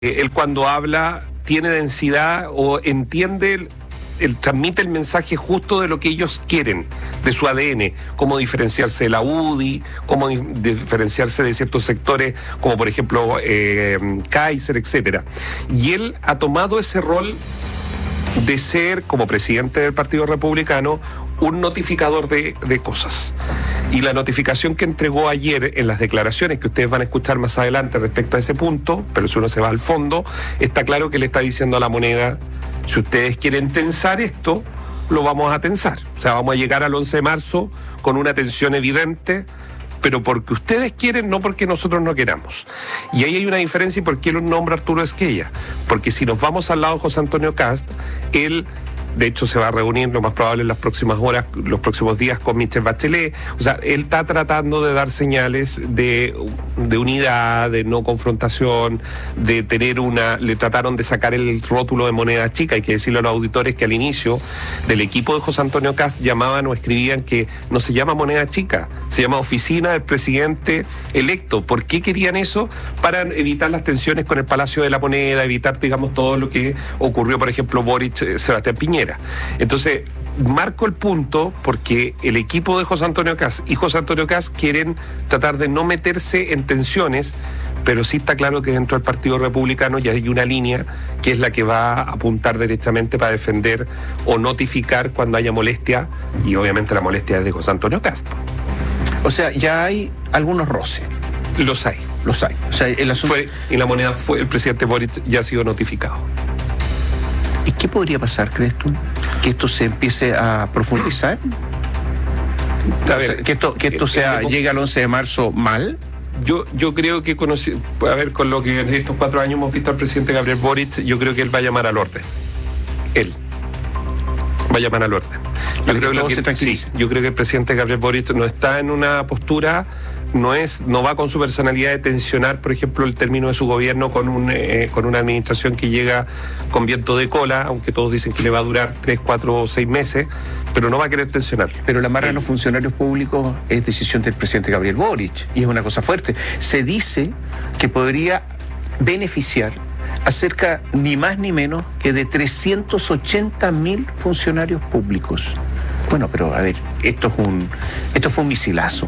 Él cuando habla tiene densidad o entiende, transmite el mensaje justo de lo que ellos quieren, de su ADN, cómo diferenciarse de la UDI, cómo diferenciarse de ciertos sectores, como por ejemplo Kaiser, etcétera. Y él ha tomado ese rol de ser, como presidente del Partido Republicano, un notificador de cosas. Y la notificación que entregó ayer en las declaraciones, que ustedes van a escuchar más adelante respecto a ese punto, pero si uno se va al fondo, está claro que le está diciendo a la moneda: si ustedes quieren tensar esto, lo vamos a tensar. O sea, vamos a llegar al 11 de marzo con una tensión evidente, pero porque ustedes quieren, no porque nosotros no queramos. Y ahí hay una diferencia. ¿Y por qué lo nombra Arturo Esquella? Porque si nos vamos al lado de José Antonio Kast, él, de hecho, se va a reunir lo más probable en las próximas horas, los próximos días, con Michelle Bachelet. O sea, él está tratando de dar señales de unidad, de no confrontación, de tener le trataron de sacar el rótulo de moneda chica. Hay que decirle a los auditores que al inicio del equipo de José Antonio Kast llamaban o escribían que no se llama moneda chica, se llama oficina del presidente electo. ¿Por qué querían eso? Para evitar las tensiones con el Palacio de la Moneda, evitar, digamos, todo lo que ocurrió, por ejemplo, Boric, Sebastián Piñera. Entonces, marco el punto porque el equipo de José Antonio Kast y José Antonio Kast quieren tratar de no meterse en tensiones, pero sí está claro que dentro del Partido Republicano ya hay una línea que es la que va a apuntar derechamente para defender o notificar cuando haya molestia, y obviamente la molestia es de José Antonio Kast. O sea, ya hay algunos roces. Los hay. O sea, el asunto... Y la moneda el presidente Boric ya ha sido notificado. ¿Y qué podría pasar, crees tú? ¿Que esto se empiece a profundizar? A ver, que esto llegue al 11 de marzo mal. Yo creo que con lo que en estos 4 años hemos visto al presidente Gabriel Boric, yo creo que él va a llamar al orden. Él va a llamar al orden. Yo creo que el presidente Gabriel Boric no está en una postura, no va con su personalidad de tensionar, por ejemplo, el término de su gobierno con una administración que llega con viento de cola, aunque todos dicen que le va a durar 3, 4 o 6 meses, pero no va a querer tensionar. Pero la amarra de los funcionarios públicos es decisión del presidente Gabriel Boric, y es una cosa fuerte. Se dice que podría beneficiar a cerca, ni más ni menos, que de 380.000 funcionarios públicos. Bueno, pero a ver, esto fue un misilazo.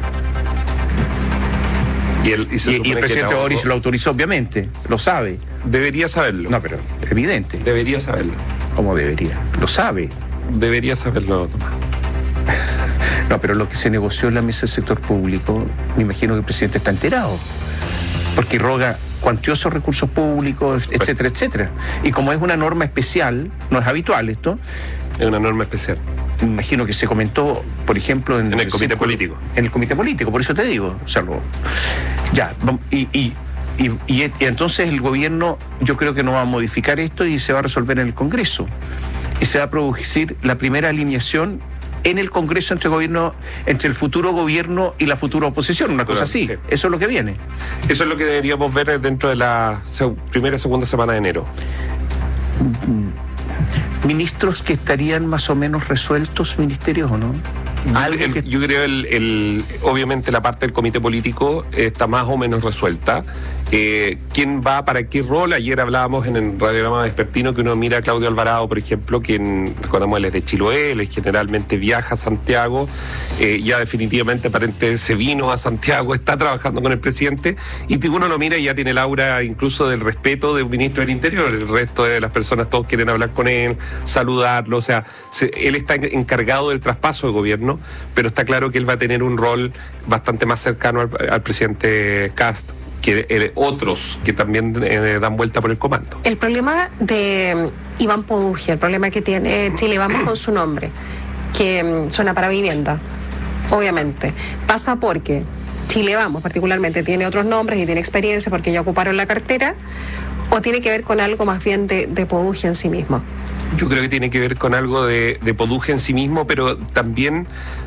Y el presidente Boric lo autorizó, obviamente, lo sabe. Debería saberlo. No, pero evidente. Debería saberlo. ¿Cómo debería? Lo sabe. Debería saberlo, Tomás. No, pero lo que se negoció en la mesa del sector público, me imagino que el presidente está enterado, porque roga cuantiosos recursos públicos, etcétera, etcétera. Y como es una norma especial, no es habitual esto. Es una norma especial. Me imagino que se comentó, por ejemplo, en el comité político. En el comité político, por eso te digo. O sea, y entonces el gobierno, yo creo que no va a modificar esto y se va a resolver en el Congreso. Y se va a producir la primera alineación en el Congreso entre el futuro gobierno y la futura oposición, una cosa así. Sí. Eso es lo que viene. Eso es lo que deberíamos ver dentro de la primera y segunda semana de enero. Ministros que estarían más o menos resueltos, ministerios, ¿o no? Yo creo obviamente la parte del comité político está más o menos resuelta. ¿Quién va para qué rol? Ayer hablábamos en el radiograma vespertino que uno mira a Claudio Alvarado, por ejemplo, quien, recordamos, él es de Chiloé, él generalmente viaja a Santiago, ya definitivamente aparentemente se vino a Santiago, está trabajando con el presidente, y uno lo mira y ya tiene el aura incluso del respeto de un ministro del Interior. El resto de las personas, todos quieren hablar con él, saludarlo, o sea, él está encargado del traspaso de gobierno, pero está claro que él va a tener un rol bastante más cercano al presidente Kast que otros que también dan vuelta por el comando. El problema de Iván Poduje, el problema que tiene Chile Vamos con su nombre, que suena para vivienda, obviamente, pasa porque Chile Vamos particularmente tiene otros nombres y tiene experiencia porque ya ocuparon la cartera, o tiene que ver con algo más bien de Poduje en sí mismo. Yo creo que tiene que ver con algo de Poduje en sí mismo, pero también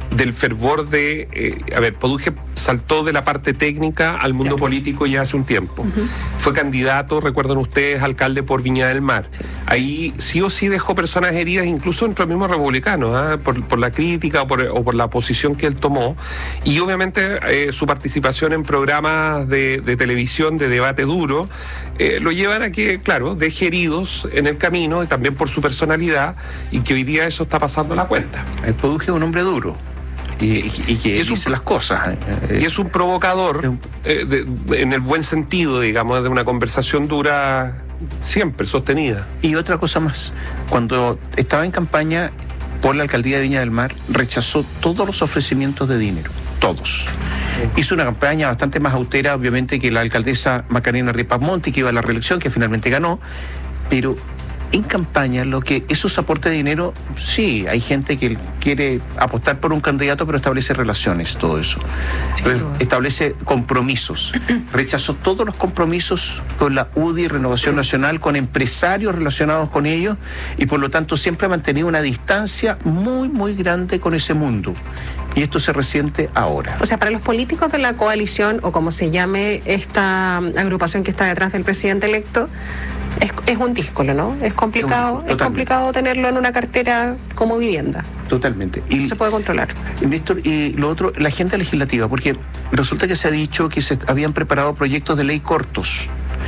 del fervor de... Poduje saltó de la parte técnica al mundo político ya hace un tiempo. Fue candidato, recuerdan ustedes, alcalde por Viña del Mar. Sí. Ahí sí o sí dejó personas heridas, incluso entre los mismos republicanos, por la crítica o por la posición que él tomó. Y obviamente su participación en programas de televisión, de debate duro, lo llevan a que, claro, deje heridos en el camino, y también por su personalidad, y que hoy día eso está pasando la cuenta. El Poduje es un hombre duro. Y que dice las cosas. Y es un provocador, en el buen sentido, digamos, de una conversación dura siempre, sostenida. Y otra cosa más, cuando estaba en campaña por la alcaldía de Viña del Mar, rechazó todos los ofrecimientos de dinero, todos. Hizo una campaña bastante más austera, obviamente, que la alcaldesa Macarena Ripamonti, que iba a la reelección, que finalmente ganó, pero en campaña, esos aportes de dinero, sí, hay gente que quiere apostar por un candidato, pero establece relaciones, todo eso. Sí, establece compromisos. Rechazó todos los compromisos con la UDI, Renovación Nacional, con empresarios relacionados con ellos, y por lo tanto siempre ha mantenido una distancia muy, muy grande con ese mundo. Y esto se resiente ahora. O sea, para los políticos de la coalición, o como se llame esta agrupación que está detrás del presidente electo, es un díscolo, ¿no? Es complicado tenerlo en una cartera como vivienda. Totalmente. Y no se puede controlar. Néstor, y lo otro, la agenda legislativa, porque resulta que se ha dicho que se habían preparado proyectos de ley cortos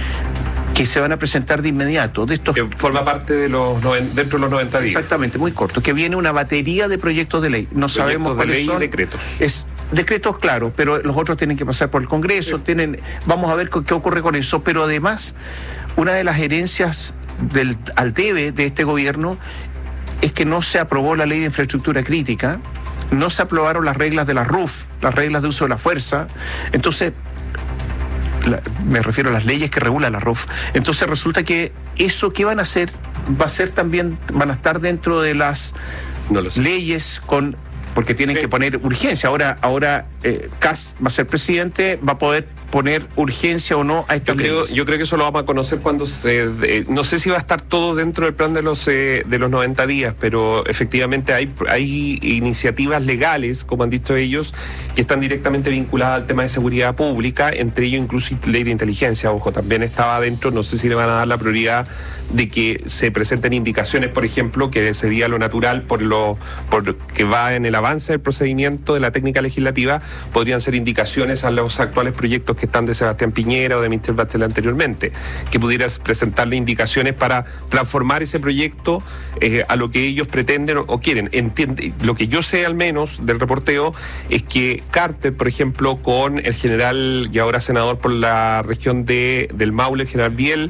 que se van a presentar de inmediato. De estos que forma parte de dentro de los 90 días. Exactamente, muy corto. Que viene una batería de proyectos de ley. No sabemos cuáles son. Decretos. Decretos, claro, pero los otros tienen que pasar por el Congreso. Sí. Vamos a ver qué ocurre con eso. Pero además, una de las herencias al debe de este gobierno es que no se aprobó la ley de infraestructura crítica, no se aprobaron las reglas de la RUF, las reglas de uso de la fuerza. Entonces, me refiero a las leyes que regulan la RUF. Entonces resulta que eso que van a hacer, van a estar dentro de las leyes porque tienen que poner urgencia. Ahora Kast va a ser presidente, va a poder poner urgencia o no a estas leyes. Yo creo que eso lo vamos a conocer cuando no sé si va a estar todo dentro del plan de los 90 días, pero efectivamente hay iniciativas legales, como han dicho ellos, que están directamente vinculadas al tema de seguridad pública, entre ellos incluso ley de inteligencia. Ojo, también estaba adentro, no sé si le van a dar la prioridad de que se presenten indicaciones, por ejemplo, que sería lo natural por que va en el avance del procedimiento de la técnica legislativa, podrían ser indicaciones a los actuales proyectos que están de Sebastián Piñera o de Michelle Bachelet anteriormente, que pudieras presentarle indicaciones para transformar ese proyecto a lo que ellos pretenden o quieren. Lo que yo sé al menos del reporteo es que Carter, por ejemplo, con el general y ahora senador por la región del Maule, el general Biel,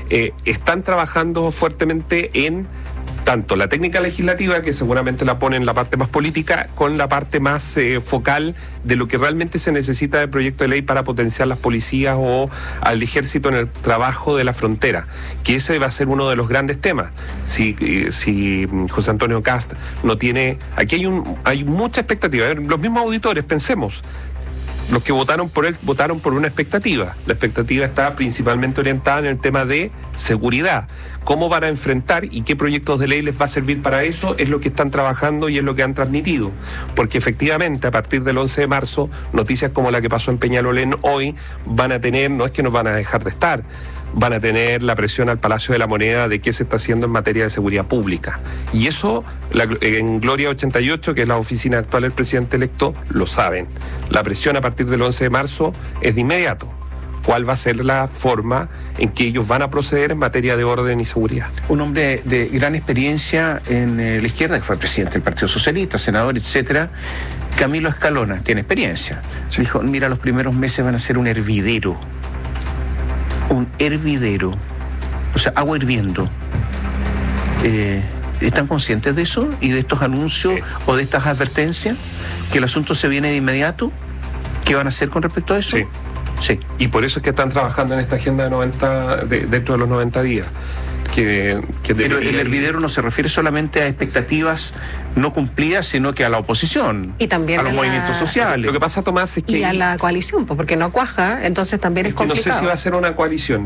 están trabajando fuertemente en tanto la técnica legislativa, que seguramente la pone en la parte más política, con la parte más focal de lo que realmente se necesita de proyecto de ley para potenciar las policías o al ejército en el trabajo de la frontera, que ese va a ser uno de los grandes temas. Si José Antonio Kast no tiene... Aquí hay mucha expectativa. Los mismos auditores, pensemos, los que votaron por él votaron por una expectativa. La expectativa está principalmente orientada en el tema de seguridad. ¿Cómo van a enfrentar y qué proyectos de ley les va a servir para eso? Es lo que están trabajando y es lo que han transmitido. Porque efectivamente, a partir del 11 de marzo, noticias como la que pasó en Peñalolén hoy van a tener, no es que nos van a dejar de estar, van a tener la presión al Palacio de la Moneda de qué se está haciendo en materia de seguridad pública. Y eso, en Gloria 88, que es la oficina actual del presidente electo, lo saben. La presión a partir del 11 de marzo es de inmediato. ¿Cuál va a ser la forma en que ellos van a proceder en materia de orden y seguridad? Un hombre de gran experiencia en la izquierda, que fue presidente del Partido Socialista, senador, etcétera, Camilo Escalona, tiene experiencia. Dijo, mira, los primeros meses van a ser un hervidero. Un hervidero, o sea, agua hirviendo. ¿Están conscientes de eso y de estos anuncios o de estas advertencias? ¿Que el asunto se viene de inmediato? ¿Qué van a hacer con respecto a eso? Sí. Sí. Y por eso es que están trabajando en esta agenda de dentro de los 90 días. Pero el hervidero no se refiere solamente a expectativas no cumplidas, sino que a la oposición. Y también a los movimientos sociales. Lo que pasa, Tomás, es que... Y a la coalición, porque no cuaja, entonces también es complicado. No sé si va a ser una coalición.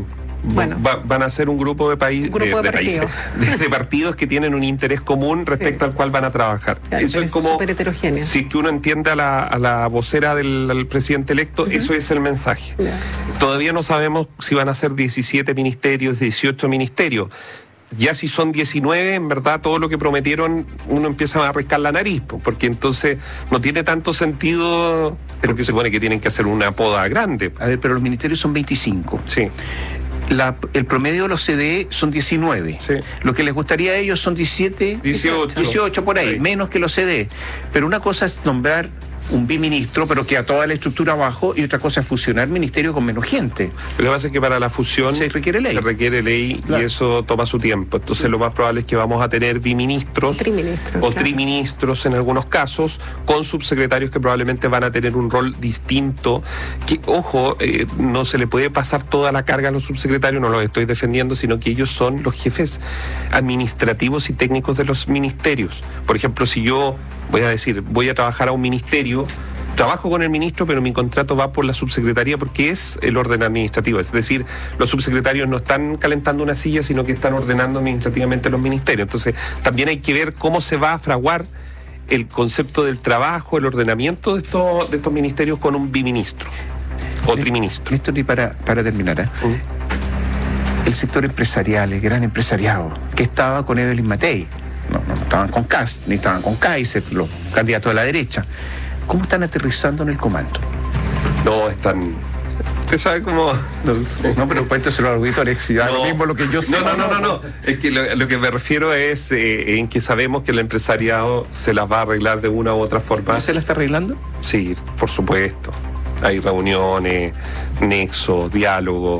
Bueno. Van a ser un grupo de países, de partidos que tienen un interés común respecto al cual van a trabajar. Claro, eso es como súper heterogéneo. Si que uno entiende a la vocera del presidente electo, eso es el mensaje. Todavía no sabemos si van a ser 17 ministerios, 18 ministerios. Ya si son 19, en verdad todo lo que prometieron uno empieza a arriscar la nariz, porque entonces no tiene tanto sentido, pero que se supone que tienen que hacer una poda grande. A ver, pero los ministerios son 25. Sí. El promedio de los CDE son 19. Sí. Lo que les gustaría a ellos son 17, 18 por ahí, menos que los CDE. Pero una cosa es nombrar un biministro, pero que a toda la estructura abajo, y otra cosa es fusionar ministerio con menos gente. Lo que pasa es que para la fusión se requiere ley, claro. Y eso toma su tiempo. Entonces lo más probable es que vamos a tener biministros o triministros en algunos casos, con subsecretarios que probablemente van a tener un rol distinto. Que, ojo, no se le puede pasar toda la carga a los subsecretarios, no los estoy defendiendo, sino que ellos son los jefes administrativos y técnicos de los ministerios. Por ejemplo, si yo voy a trabajar a un ministerio, trabajo con el ministro, pero mi contrato va por la subsecretaría porque es el orden administrativo. Es decir, los subsecretarios no están calentando una silla, sino que están ordenando administrativamente los ministerios. Entonces, también hay que ver cómo se va a fraguar el concepto del trabajo, el ordenamiento de estos ministerios con un biministro o triministro. Néstor, y para terminar, el sector empresarial, el gran empresariado, que estaba con Evelyn Matei, no estaban con Kast, ni estaban con Kaiser, los candidatos de la derecha. ¿Cómo están aterrizando en el comando? No, están... ¿Usted sabe cómo...? No, pero cuénteselo a los auditores, lo mismo lo que yo sé. No. Es que lo que me refiero es en que sabemos que el empresariado se las va a arreglar de una u otra forma. ¿No se la está arreglando? Sí, por supuesto. Hay reuniones, nexos, diálogos.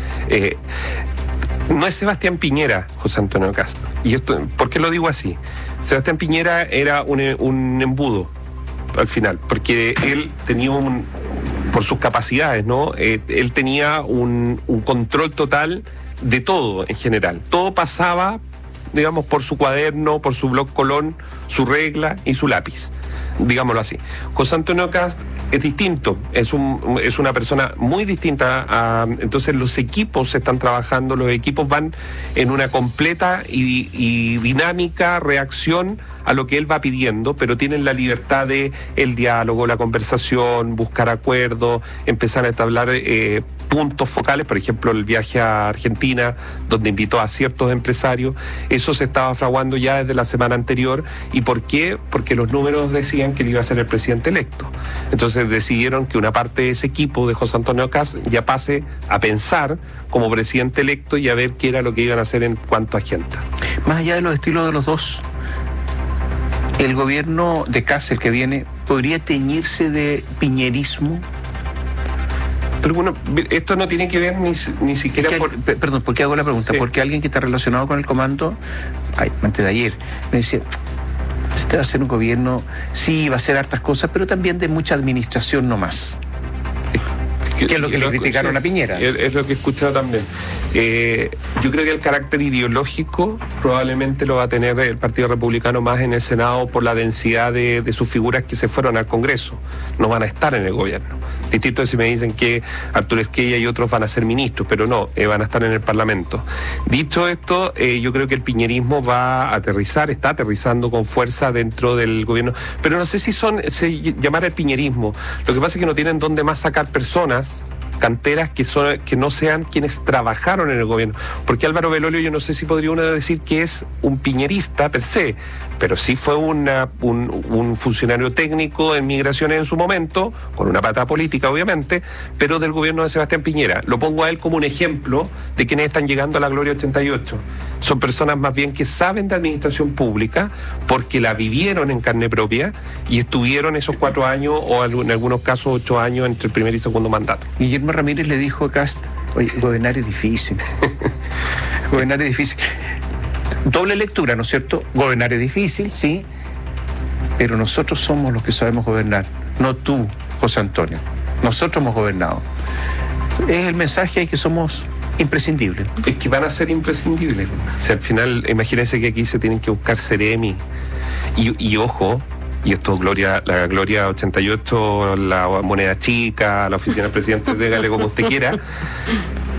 No es Sebastián Piñera, José Antonio Kast. Y esto, ¿por qué lo digo así? Sebastián Piñera era un embudo al final, porque él tenía por sus capacidades, ¿no? Él tenía un control total de todo en general. Todo pasaba, digamos, por su cuaderno, por su bloc colón, su regla y su lápiz, digámoslo así. José Antonio Kast es distinto, es una persona muy distinta entonces los equipos están trabajando, los equipos van en una completa y dinámica reacción a lo que él va pidiendo, pero tienen la libertad de el diálogo, la conversación, buscar acuerdos, empezar a establecer puntos focales, por ejemplo el viaje a Argentina, donde invitó a ciertos empresarios. Eso se estaba fraguando ya desde la semana anterior. ¿Y por qué? Porque los números decían que él iba a ser el presidente electo. Entonces decidieron que una parte de ese equipo de José Antonio Kast ya pase a pensar como presidente electo y a ver qué era lo que iban a hacer en cuanto a agenda. Más allá de los estilos de los dos, ¿el gobierno de Kast, el que viene, podría teñirse de piñerismo? Pero bueno, esto no tiene que ver ni siquiera Perdón, ¿por qué hago la pregunta? Sí. Porque alguien que está relacionado con el comando, antes de ayer, me decía, este va a ser un gobierno, sí, va a hacer hartas cosas, pero también de mucha administración nomás. Que es lo que le criticaron a Piñera. Es lo que he escuchado también. Yo creo que el carácter ideológico probablemente lo va a tener el Partido Republicano más en el Senado por la densidad de sus figuras que se fueron al Congreso. No van a estar en el gobierno. Distinto de si me dicen que Arturo Esquella y otros van a ser ministros, pero no, van a estar en el Parlamento. Dicho esto, yo creo que el piñerismo va a aterrizar, está aterrizando con fuerza dentro del gobierno, pero no sé si llamar el piñerismo. Lo que pasa es que no tienen dónde más sacar personas, canteras que no sean quienes trabajaron en el gobierno, porque Álvaro Belolio, yo no sé si podría uno decir que es un piñerista per se, pero sí fue un funcionario técnico en migraciones en su momento, con una pata política obviamente, pero del gobierno de Sebastián Piñera. Lo pongo a él como un ejemplo de quienes están llegando a la Gloria 88. Son personas más bien que saben de administración pública porque la vivieron en carne propia y estuvieron esos 4 años o en algunos casos 8 años entre el primer y segundo mandato. Guillermo Ramírez le dijo a Kast, oye, gobernar es difícil. Gobernar es difícil. Doble lectura, ¿no es cierto? Gobernar es difícil, sí, pero nosotros somos los que sabemos gobernar, no tú, José Antonio. Nosotros hemos gobernado. Es el mensaje de que somos imprescindibles. Es que van a ser imprescindibles. O sea, al final, imagínense que aquí se tienen que buscar seremi. Y ojo, y esto la Gloria 88, la moneda chica, la oficina del presidente, dígale como usted quiera.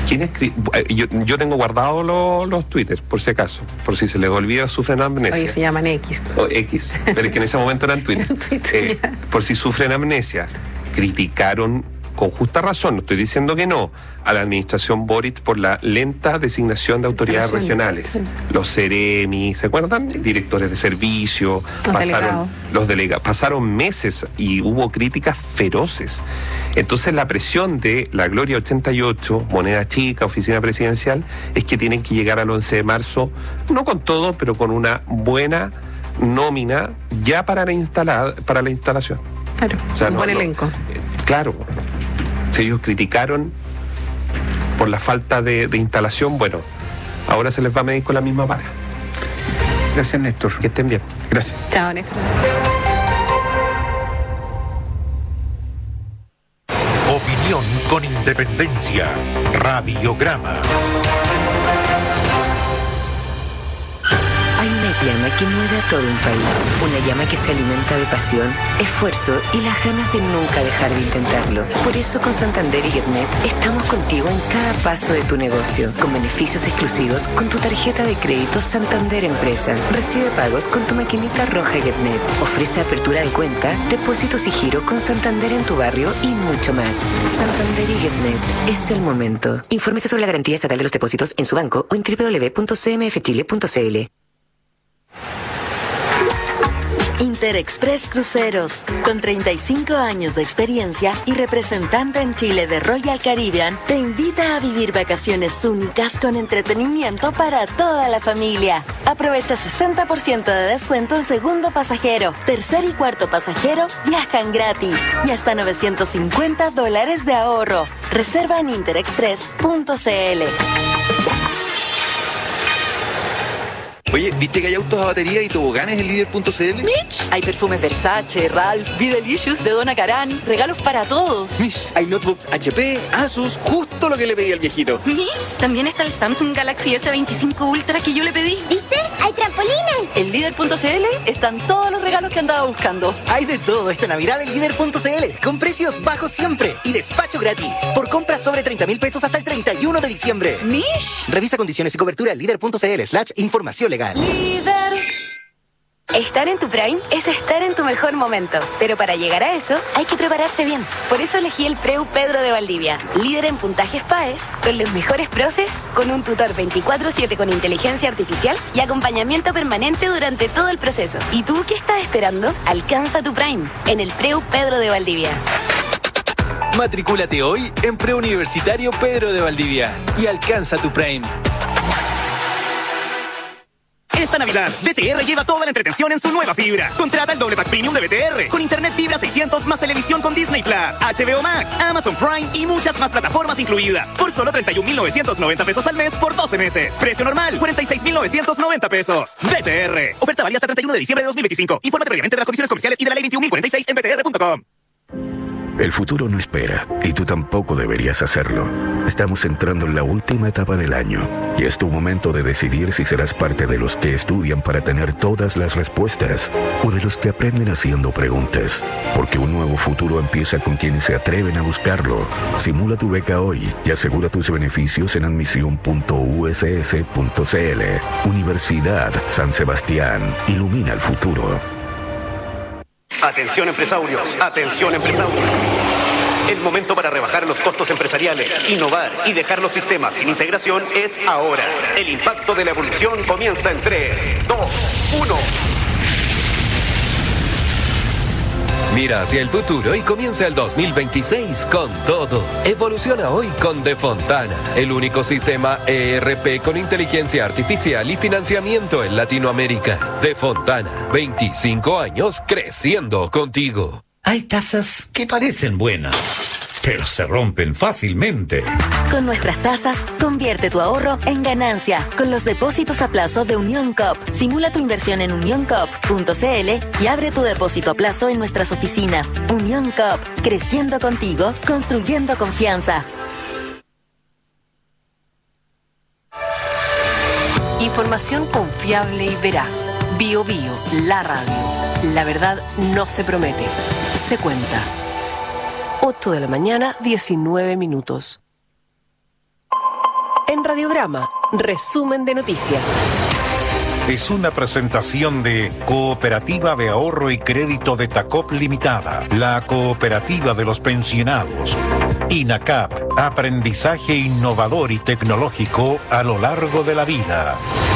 Yo tengo guardados los Twitter, por si acaso, por si se les olvida, sufren amnesia. Oye, se llaman X. O X, pero es que en ese momento eran Twitter. Por si sufren amnesia, criticaron con justa razón, no estoy diciendo que no, a la administración Boric por la lenta designación de autoridades regionales. Sí. Los CEREMI, ¿se acuerdan? Directores de servicio, los delegados. Pasaron meses y hubo críticas feroces. Entonces la presión de la Gloria 88, moneda chica, oficina presidencial, es que tienen que llegar al 11 de marzo, no con todo, pero con una buena nómina ya para la instalación. Claro, o sea, un buen elenco. Claro. Si ellos criticaron por la falta de instalación, bueno, ahora se les va a medir con la misma vara. Gracias, Néstor. Que estén bien. Gracias. Chao, Néstor. Opinión con independencia. Radiograma. Hay una llama que mueve a todo un país. Una llama que se alimenta de pasión, esfuerzo y las ganas de nunca dejar de intentarlo. Por eso con Santander y Getnet estamos contigo en cada paso de tu negocio. Con beneficios exclusivos con tu tarjeta de crédito Santander Empresa. Recibe pagos con tu maquinita roja Getnet. Ofrece apertura de cuenta, depósitos y giro con Santander en tu barrio y mucho más. Santander y Getnet. Es el momento. Infórmese sobre la garantía estatal de los depósitos en su banco o en www.cmfchile.cl. Interexpress Cruceros, con 35 años de experiencia y representante en Chile de Royal Caribbean, te invita a vivir vacaciones únicas con entretenimiento para toda la familia. Aprovecha 60% de descuento en segundo pasajero, tercer y cuarto pasajero viajan gratis y hasta $950 de ahorro. Reserva en interexpress.cl. Oye, ¿viste que hay autos a batería y toboganes en líder.cl? Mitch, hay perfumes Versace, Ralph, Be Delicious de Donna Karan, regalos para todos. Mish, hay notebooks HP, Asus, justo lo que le pedí al viejito. Mish, también está el Samsung Galaxy S25 Ultra que yo le pedí. ¿Viste? ¡Hay trampolines! En líder.cl están todos los regalos que andaba buscando. Hay de todo esta Navidad en líder.cl, con precios bajos siempre y despacho gratis. Por compras sobre 30,000 pesos hasta el 31 de diciembre. Mish. Revisa condiciones y cobertura en líder.cl/información legal. Líder. Estar en tu Prime es estar en tu mejor momento, pero para llegar a eso hay que prepararse bien. Por eso elegí el Preu Pedro de Valdivia, líder en puntajes PAES, con los mejores profes, con un tutor 24/7 con inteligencia artificial y acompañamiento permanente durante todo el proceso. ¿Y tú qué estás esperando? Alcanza tu Prime en el Preu Pedro de Valdivia. Matricúlate hoy en Preuniversitario Pedro de Valdivia y alcanza tu Prime. Esta Navidad, BTR lleva toda la entretención en su nueva fibra. Contrata el doble pack premium de BTR, con internet fibra 600 más televisión con Disney Plus, HBO Max, Amazon Prime y muchas más plataformas incluidas. Por solo 31,990 pesos al mes por 12 meses. Precio normal, 46,990 pesos. BTR. Oferta válida hasta 31 de diciembre de 2025. Infórmate previamente de las condiciones comerciales y de la ley 21.046 en btr.com. El futuro no espera, y tú tampoco deberías hacerlo. Estamos entrando en la última etapa del año, y es tu momento de decidir si serás parte de los que estudian para tener todas las respuestas, o de los que aprenden haciendo preguntas. Porque un nuevo futuro empieza con quienes se atreven a buscarlo. Simula tu beca hoy y asegura tus beneficios en admisión.uss.cl. Universidad San Sebastián. Ilumina el futuro. Atención empresarios, atención empresarios. El momento para rebajar los costos empresariales, innovar y dejar los sistemas sin integración es ahora. El impacto de la evolución comienza en 3, 2, 1. Mira hacia el futuro y comienza el 2026 con todo. Evoluciona hoy con De Fontana, el único sistema ERP con inteligencia artificial y financiamiento en Latinoamérica. De Fontana, 25 años creciendo contigo. Hay tasas que parecen buenas, pero se rompen fácilmente. Con nuestras tasas, convierte tu ahorro en ganancia. Con los depósitos a plazo de Unión Coop. Simula tu inversión en unioncoop.cl y abre tu depósito a plazo en nuestras oficinas. Unión Coop, creciendo contigo, construyendo confianza. Información confiable y veraz. Bio Bio, la radio. La verdad no se promete, se cuenta. 8 de la mañana, 19 minutos. En Radiograma, resumen de noticias. Es una presentación de Cooperativa de Ahorro y Crédito de Tacop Limitada, la cooperativa de los pensionados. INACAP, aprendizaje innovador y tecnológico a lo largo de la vida.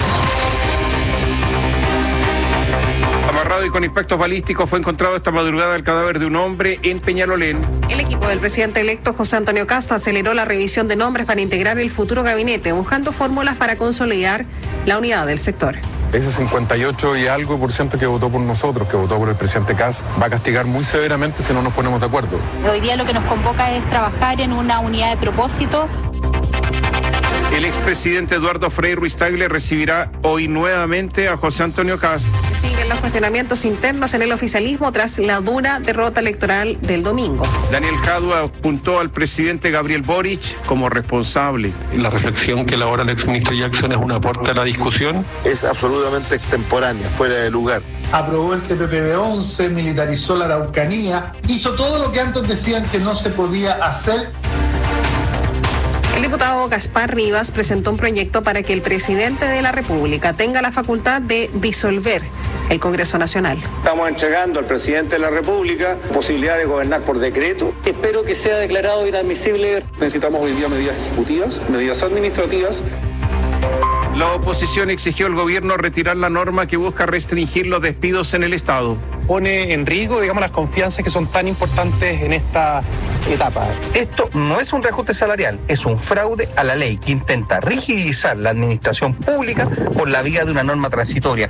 Amarrado y con impactos balísticos fue encontrado esta madrugada el cadáver de un hombre en Peñalolén. El equipo del presidente electo José Antonio Kast aceleró la revisión de nombres para integrar el futuro gabinete, buscando fórmulas para consolidar la unidad del sector. Ese 58 y algo % que votó por nosotros, que votó por el presidente Kast, va a castigar muy severamente si no nos ponemos de acuerdo. Hoy día lo que nos convoca es trabajar en una unidad de propósito. El expresidente Eduardo Frei Ruiz-Tagle recibirá hoy nuevamente a José Antonio Kast. Siguen los cuestionamientos internos en el oficialismo tras la dura derrota electoral del domingo. Daniel Jadue apuntó al presidente Gabriel Boric como responsable. La reflexión que elabora el exministro Jackson es un aporte a la discusión. Es absolutamente extemporánea, fuera de lugar. Aprobó el TPP-11, militarizó la Araucanía, hizo todo lo que antes decían que no se podía hacer. El diputado Gaspar Rivas presentó un proyecto para que el presidente de la República tenga la facultad de disolver el Congreso Nacional. Estamos entregando al presidente de la República posibilidad de gobernar por decreto. Espero que sea declarado inadmisible. Necesitamos hoy día medidas ejecutivas, medidas administrativas. La oposición exigió al gobierno retirar la norma que busca restringir los despidos en el Estado. Pone en riesgo, las confianzas que son tan importantes en esta etapa. Esto no es un reajuste salarial, es un fraude a la ley que intenta rigidizar la administración pública por la vía de una norma transitoria.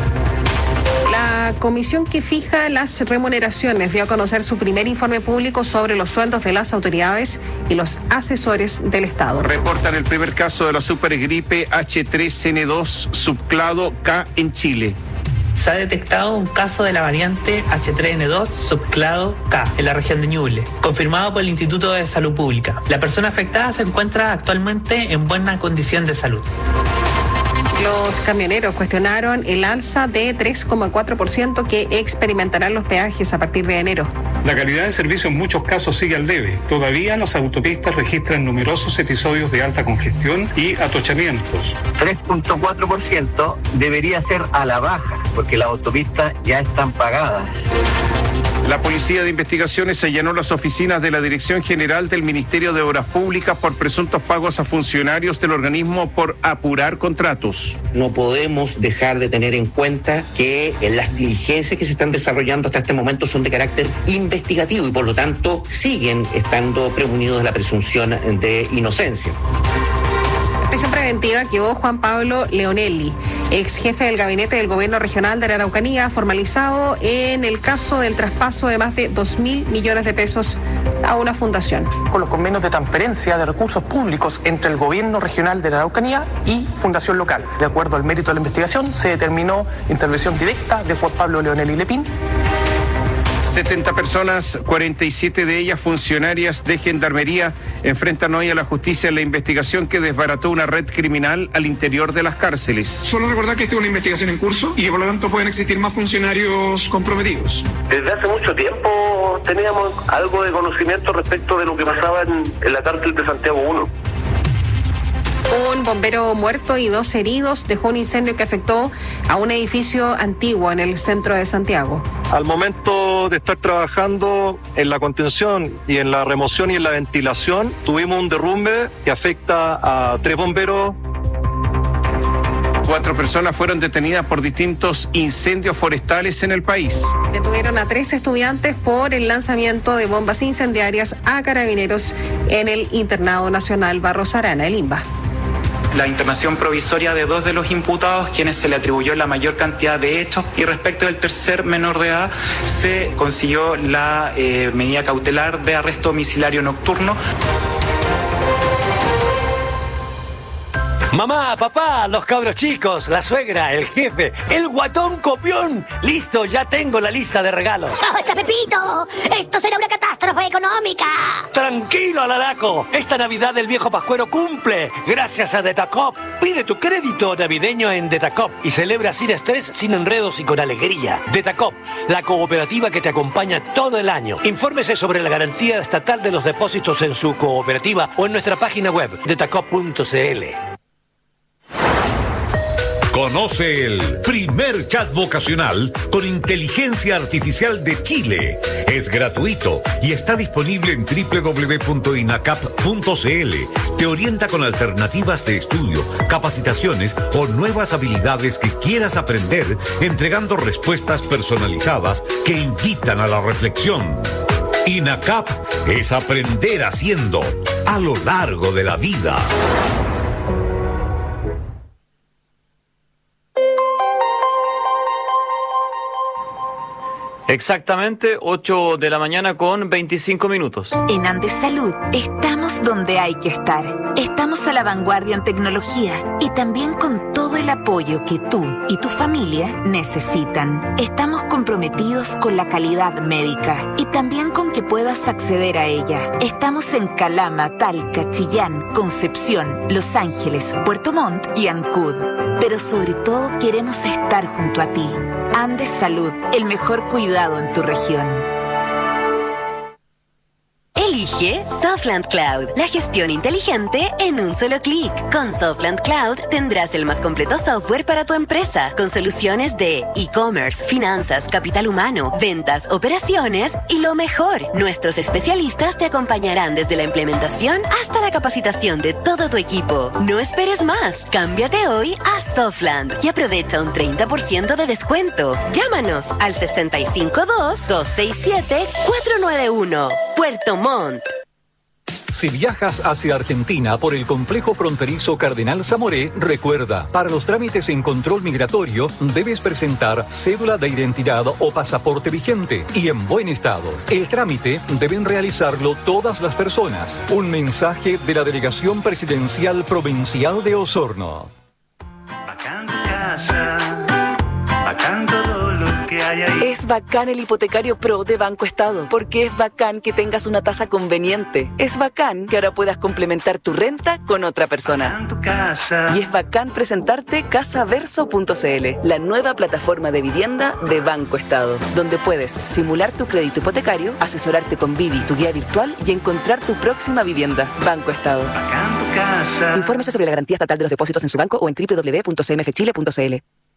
La comisión que fija las remuneraciones dio a conocer su primer informe público sobre los sueldos de las autoridades y los asesores del Estado. Reportan el primer caso de la supergripe H3N2 subclado K en Chile. Se ha detectado un caso de la variante H3N2 subclado K en la región de Ñuble, confirmado por el Instituto de Salud Pública. La persona afectada se encuentra actualmente en buena condición de salud. Los camioneros cuestionaron el alza de 3,4% que experimentarán los peajes a partir de enero. La calidad de servicio en muchos casos sigue al debe. Todavía las autopistas registran numerosos episodios de alta congestión y atochamientos. 3,4% debería ser a la baja, porque las autopistas ya están pagadas. La Policía de Investigaciones allanó las oficinas de la Dirección General del Ministerio de Obras Públicas por presuntos pagos a funcionarios del organismo por apurar contratos. No podemos dejar de tener en cuenta que las diligencias que se están desarrollando hasta este momento son de carácter investigativo y por lo tanto siguen estando premunidos de la presunción de inocencia. Prisión preventiva quedó Juan Pablo Leonelli, ex jefe del gabinete del gobierno regional de la Araucanía, formalizado en el caso del traspaso de más de 2.000 millones de pesos a una fundación. Con los convenios de transferencia de recursos públicos entre el gobierno regional de la Araucanía y fundación local. De acuerdo al mérito de la investigación, se determinó intervención directa de Juan Pablo Leonelli Lepín. 70 personas, 47 de ellas funcionarias de Gendarmería, enfrentan hoy a la justicia en la investigación que desbarató una red criminal al interior de las cárceles. Solo recordar que esta es una investigación en curso y que por lo tanto pueden existir más funcionarios comprometidos. Desde hace mucho tiempo teníamos algo de conocimiento respecto de lo que pasaba en la cárcel de Santiago 1. Un bombero muerto y 2 heridos dejó un incendio que afectó a un edificio antiguo en el centro de Santiago. Al momento de estar trabajando en la contención y en la remoción y en la ventilación, tuvimos un derrumbe que afecta a 3 bomberos. 4 personas fueron detenidas por distintos incendios forestales en el país. Detuvieron a 3 estudiantes por el lanzamiento de bombas incendiarias a carabineros en el Internado Nacional Barros Arana, el INBA. La internación provisoria de 2 de los imputados, quienes se le atribuyó la mayor cantidad de hechos, y respecto del tercer menor de edad, se consiguió la medida cautelar de arresto domiciliario nocturno. Mamá, papá, los cabros chicos, la suegra, el jefe, el guatón copión. Listo, ya tengo la lista de regalos. ¡Basta, Pepito! ¡Esto será una catástrofe económica! Tranquilo, Alaraco. Esta Navidad el viejo Pascuero cumple. Gracias a Detacop. Pide tu crédito navideño en Detacop y celebra sin estrés, sin enredos y con alegría. Detacop, la cooperativa que te acompaña todo el año. Infórmese sobre la garantía estatal de los depósitos en su cooperativa o en nuestra página web, detacop.cl. Conoce el primer chat vocacional con inteligencia artificial de Chile. Es gratuito y está disponible en www.inacap.cl. Te orienta con alternativas de estudio, capacitaciones o nuevas habilidades que quieras aprender, entregando respuestas personalizadas que invitan a la reflexión. INACAP es aprender haciendo a lo largo de la vida. Exactamente 8 de la mañana con 25 minutos. En Andes Salud estamos donde hay que estar. Estamos a la vanguardia en tecnología y también con todo el apoyo que tú y tu familia necesitan. Estamos comprometidos con la calidad médica y también con que puedas acceder a ella. Estamos en Calama, Talca, Chillán, Concepción, Los Ángeles, Puerto Montt y Ancud. Pero sobre todo queremos estar junto a ti. Andes Salud, el mejor cuidado en tu región. Elige Softland Cloud, la gestión inteligente en un solo clic. Con Softland Cloud tendrás el más completo software para tu empresa, con soluciones de e-commerce, finanzas, capital humano, ventas, operaciones y lo mejor, nuestros especialistas te acompañarán desde la implementación hasta la capacitación de todo tu equipo. No esperes más, cámbiate hoy a Softland y aprovecha un 30% de descuento. Llámanos al 652-267-491. Puerto Montt. Si viajas hacia Argentina por el complejo fronterizo Cardenal Zamoré, recuerda, para los trámites en control migratorio debes presentar cédula de identidad o pasaporte vigente y en buen estado. El trámite deben realizarlo todas las personas. Un mensaje de la Delegación Presidencial Provincial de Osorno. Bacán tu casa, bacán todo lo que hay ahí. Es bacán el hipotecario Pro de Banco Estado, porque es bacán que tengas una tasa conveniente. Es bacán que ahora puedas complementar tu renta con otra persona. Bacán tu casa. Y es bacán presentarte casaverso.cl, la nueva plataforma de vivienda de Banco Estado, donde puedes simular tu crédito hipotecario, asesorarte con Vivi, tu guía virtual, y encontrar tu próxima vivienda. Banco Estado. Bacán tu casa. Infórmese sobre la garantía estatal de los depósitos en su banco o en www.cmfchile.cl.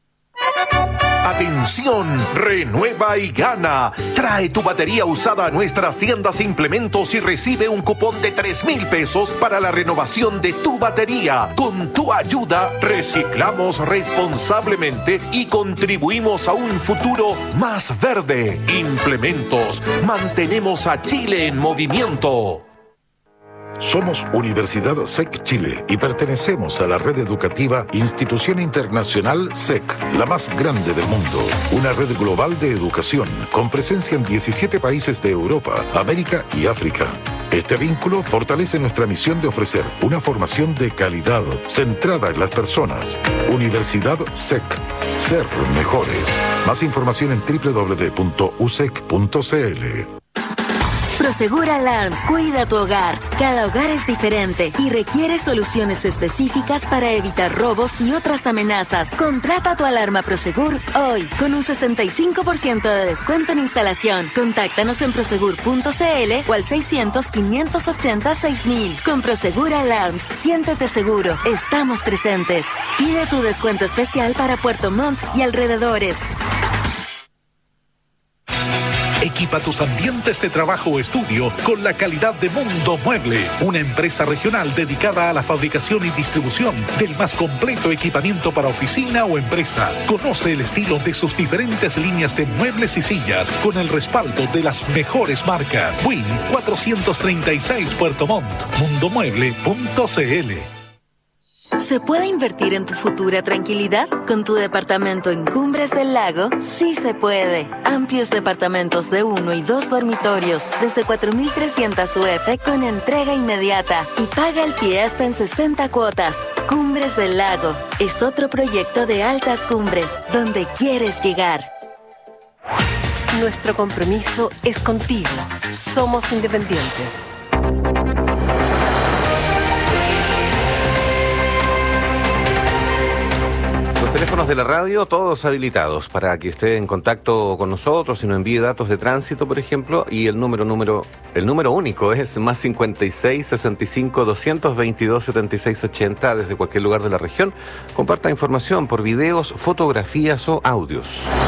Atención, renueva y gana. Trae tu batería usada a nuestras tiendas Implementos y recibe un cupón de 3,000 pesos para la renovación de tu batería. Con tu ayuda, reciclamos responsablemente y contribuimos a un futuro más verde. Implementos, mantenemos a Chile en movimiento. Somos Universidad SEC Chile y pertenecemos a la red educativa Institución Internacional SEC, la más grande del mundo. Una red global de educación con presencia en 17 países de Europa, América y África. Este vínculo fortalece nuestra misión de ofrecer una formación de calidad centrada en las personas. Universidad SEC. Ser mejores. Más información en www.usec.cl. Prosegur Alarms cuida tu hogar. Cada hogar es diferente y requiere soluciones específicas para evitar robos y otras amenazas. Contrata tu alarma Prosegur hoy con un 65% de descuento en instalación. Contáctanos en prosegur.cl o al 600-580-6000. Con Prosegur Alarms, siéntete seguro. Estamos presentes. Pide tu descuento especial para Puerto Montt y alrededores. Equipa tus ambientes de trabajo o estudio con la calidad de Mundo Mueble, una empresa regional dedicada a la fabricación y distribución del más completo equipamiento para oficina o empresa. Conoce el estilo de sus diferentes líneas de muebles y sillas con el respaldo de las mejores marcas. Win 436 Puerto Montt, mundomueble.cl. ¿Se puede invertir en tu futura tranquilidad? Con tu departamento en Cumbres del Lago, sí se puede. Amplios departamentos de 1 y 2 dormitorios, desde 4.300 UF con entrega inmediata. Y paga el pie hasta en 60 cuotas. Cumbres del Lago es otro proyecto de Altas Cumbres, donde quieres llegar. Nuestro compromiso es contigo. Somos independientes. Los teléfonos de la radio, todos habilitados para que esté en contacto con nosotros y nos envíe datos de tránsito, por ejemplo, y el número único es más 56 65 222 76 80 desde cualquier lugar de la región. Comparta información por videos, fotografías o audios.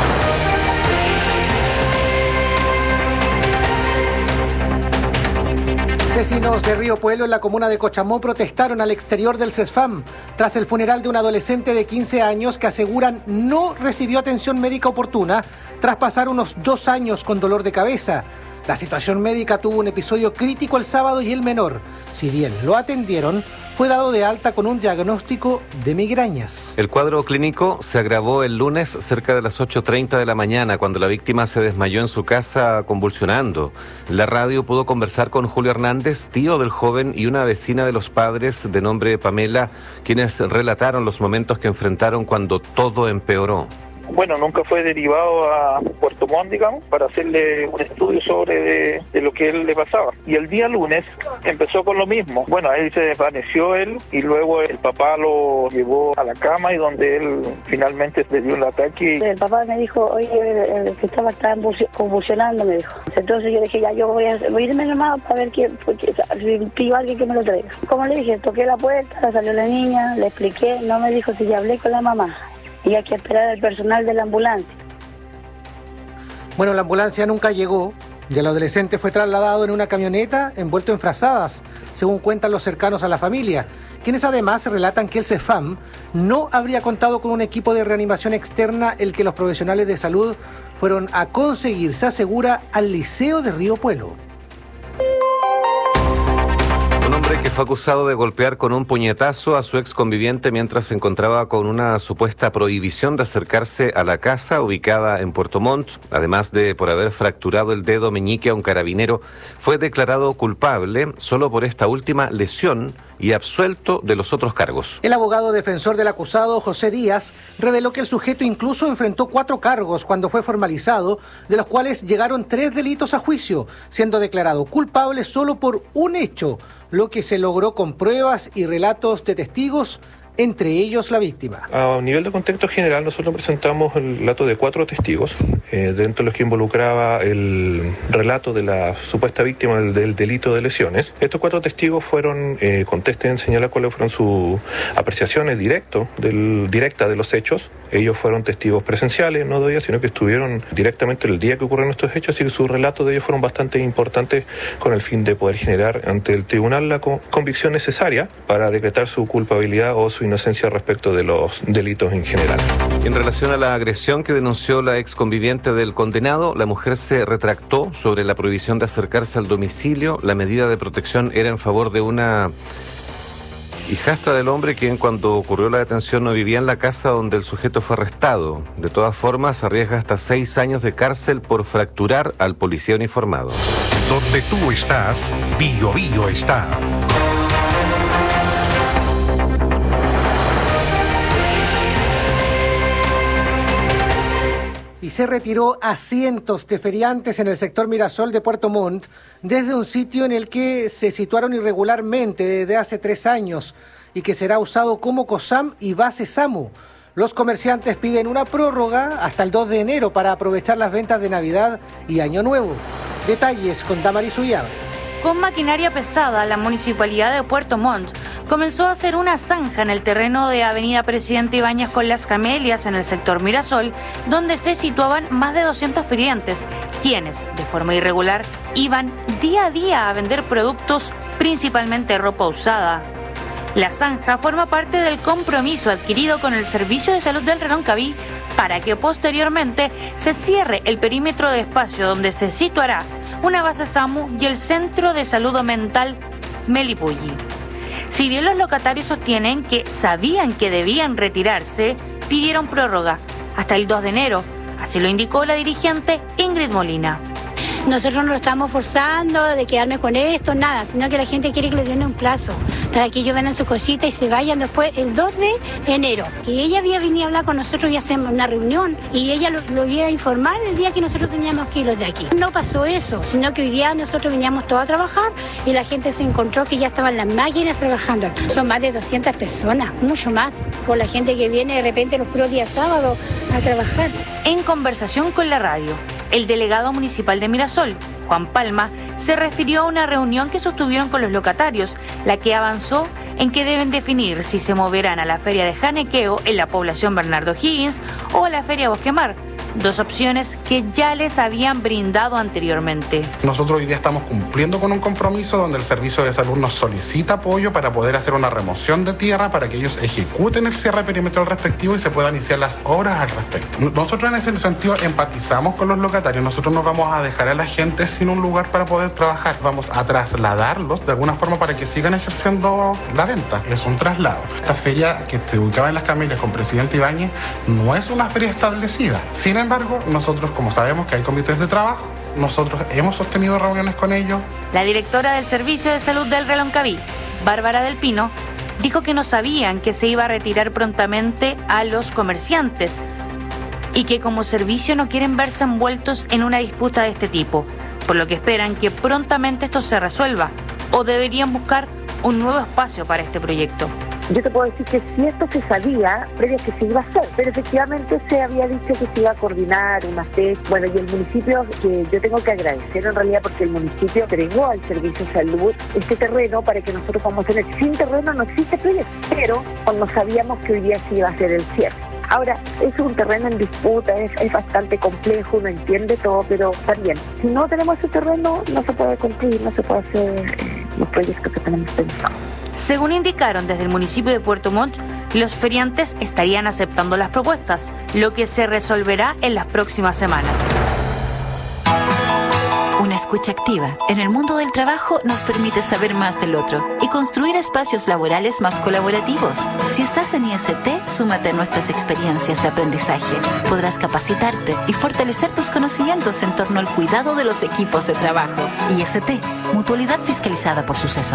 Vecinos de Río Puelo en la comuna de Cochamó protestaron al exterior del CESFAM tras el funeral de un adolescente de 15 años que aseguran no recibió atención médica oportuna tras pasar unos 2 años con dolor de cabeza. La situación médica tuvo un episodio crítico el sábado y el menor, si bien lo atendieron, fue dado de alta con un diagnóstico de migrañas. El cuadro clínico se agravó el lunes cerca de las 8:30 de la mañana, cuando la víctima se desmayó en su casa convulsionando. La radio pudo conversar con Julio Hernández, tío del joven y una vecina de los padres de nombre Pamela, quienes relataron los momentos que enfrentaron cuando todo empeoró. Bueno, nunca fue derivado a Puerto Montt, digamos, para hacerle un estudio sobre de lo que él le pasaba. Y el día lunes empezó con lo mismo. Bueno, ahí se desvaneció él y luego el papá lo llevó a la cama y donde él finalmente le dio un ataque. El papá me dijo, oye, que estaba convulsionando, me dijo. Entonces yo dije, ya, yo voy a irme nomás para ver porque si pido a alguien que me lo traiga. Como le dije, toqué la puerta, salió la niña, le expliqué, no me dijo si ya hablé con la mamá. Y hay que esperar al personal de la ambulancia. Bueno, la ambulancia nunca llegó y el adolescente fue trasladado en una camioneta envuelto en frazadas, según cuentan los cercanos a la familia, quienes además relatan que el CESFAM no habría contado con un equipo de reanimación externa el que los profesionales de salud fueron a conseguir, se asegura, al Liceo de Río Puelo. Un hombre que fue acusado de golpear con un puñetazo a su ex conviviente mientras se encontraba con una supuesta prohibición de acercarse a la casa ubicada en Puerto Montt, además de por haber fracturado el dedo meñique a un carabinero, fue declarado culpable solo por esta última lesión y absuelto de los otros cargos. El abogado defensor del acusado, José Díaz, reveló que el sujeto incluso enfrentó 4 cargos cuando fue formalizado, de los cuales llegaron 3 delitos a juicio, siendo declarado culpable solo por un hecho, lo que se logró con pruebas y relatos de testigos, entre ellos la víctima. A nivel de contexto general, nosotros presentamos el relato de 4 testigos, dentro de los que involucraba el relato de la supuesta víctima del delito de lesiones. Estos 4 testigos fueron, contesten, señalar cuáles fueron sus apreciaciones directas de los hechos. Ellos fueron testigos presenciales, no de ella, sino que estuvieron directamente el día que ocurrieron estos hechos, así que sus relatos de ellos fueron bastante importantes con el fin de poder generar ante el tribunal la convicción necesaria para decretar su culpabilidad o su inocencia respecto de los delitos en general. En relación a la agresión que denunció la ex conviviente del condenado, la mujer se retractó sobre la prohibición de acercarse al domicilio. La medida de protección era en favor de una hijastra del hombre, quien cuando ocurrió la detención no vivía en la casa donde el sujeto fue arrestado. De todas formas, arriesga hasta 6 años de cárcel por fracturar al policía uniformado. Donde tú estás, Bio Bio está. Y se retiró a cientos de feriantes en el sector Mirasol de Puerto Montt desde un sitio en el que se situaron irregularmente desde hace 3 años y que será usado como COSAM y base SAMU. Los comerciantes piden una prórroga hasta el 2 de enero para aprovechar las ventas de Navidad y Año Nuevo. Detalles con Damaris Ullave. Con maquinaria pesada, la Municipalidad de Puerto Montt comenzó a hacer una zanja en el terreno de Avenida Presidente Ibáñez con Las Camelias en el sector Mirasol, donde se situaban más de 200 feriantes, quienes, de forma irregular, iban día a día a vender productos, principalmente ropa usada. La zanja forma parte del compromiso adquirido con el Servicio de Salud del Reloncaví para que posteriormente se cierre el perímetro de espacio donde se situará una base SAMU y el Centro de Salud Mental Melipulli. Si bien los locatarios sostienen que sabían que debían retirarse, pidieron prórroga hasta el 2 de enero. Así lo indicó la dirigente Ingrid Molina. Nosotros no lo estamos forzando de quedarme con esto, nada, sino que la gente quiere que le den un plazo para que ellos vendan su cosita y se vayan después el 2 de enero. Que ella había venido a hablar con nosotros y hacer una reunión y ella lo iba a informar el día que nosotros teníamos que irnos de aquí. No pasó eso, sino que hoy día nosotros veníamos todos a trabajar y la gente se encontró que ya estaban las máquinas trabajando. Son más de 200 personas, mucho más, con la gente que viene de repente los puros días sábados a trabajar. En conversación con la radio, el delegado municipal de Mirasol, Juan Palma, se refirió a una reunión que sostuvieron con los locatarios, la que avanzó en que deben definir si se moverán a la feria de Janequeo en la población Bernardo Higgins o a la feria Bosquemar, dos opciones que ya les habían brindado anteriormente. Nosotros hoy día estamos cumpliendo con un compromiso donde el Servicio de Salud nos solicita apoyo para poder hacer una remoción de tierra para que ellos ejecuten el cierre perimetral respectivo y se puedan iniciar las obras al respecto. Nosotros en ese sentido empatizamos con los locatarios. Nosotros no vamos a dejar a la gente sin un lugar para poder trabajar. Vamos a trasladarlos de alguna forma para que sigan ejerciendo la venta. Es un traslado. Esta feria que se ubicaba en Las Camelias con Presidente Ibáñez no es una feria establecida. Sin embargo, nosotros, como sabemos que hay comités de trabajo, nosotros hemos sostenido reuniones con ellos. La directora del Servicio de Salud del Reloncaví, Bárbara del Pino, dijo que no sabían que se iba a retirar prontamente a los comerciantes y que como servicio no quieren verse envueltos en una disputa de este tipo, por lo que esperan que prontamente esto se resuelva o deberían buscar un nuevo espacio para este proyecto. Yo te puedo decir que si esto se sabía, previo que se iba a hacer, pero efectivamente se había dicho que se iba a coordinar una fecha. Bueno, y el municipio, que yo tengo que agradecer en realidad porque el municipio entregó al Servicio de Salud este terreno para que nosotros podamos tener. Sin terreno no existe proyecto, pero cuando sabíamos que hoy día se iba a hacer el cierre. Ahora, es un terreno en disputa, es bastante complejo, uno entiende todo, pero también, si no tenemos ese terreno, no se puede cumplir, no se puede hacer los proyectos que tenemos pensados. Según indicaron desde el municipio de Puerto Montt, los feriantes estarían aceptando las propuestas, lo que se resolverá en las próximas semanas. Una escucha activa en el mundo del trabajo nos permite saber más del otro y construir espacios laborales más colaborativos. Si estás en IST, súmate a nuestras experiencias de aprendizaje. Podrás capacitarte y fortalecer tus conocimientos en torno al cuidado de los equipos de trabajo. IST, Mutualidad Fiscalizada por Suceso.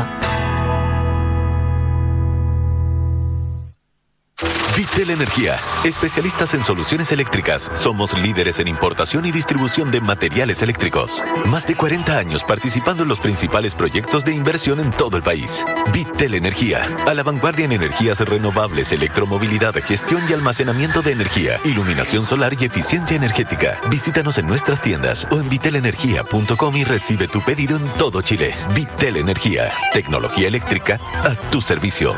Vitel Energía, especialistas en soluciones eléctricas. Somos líderes en importación y distribución de materiales eléctricos. Más de 40 años participando en los principales proyectos de inversión en todo el país. Vitel Energía, a la vanguardia en energías renovables, electromovilidad, gestión y almacenamiento de energía, iluminación solar y eficiencia energética. Visítanos en nuestras tiendas o en vitelenergia.com y recibe tu pedido en todo Chile. Vitel Energía, tecnología eléctrica a tu servicio.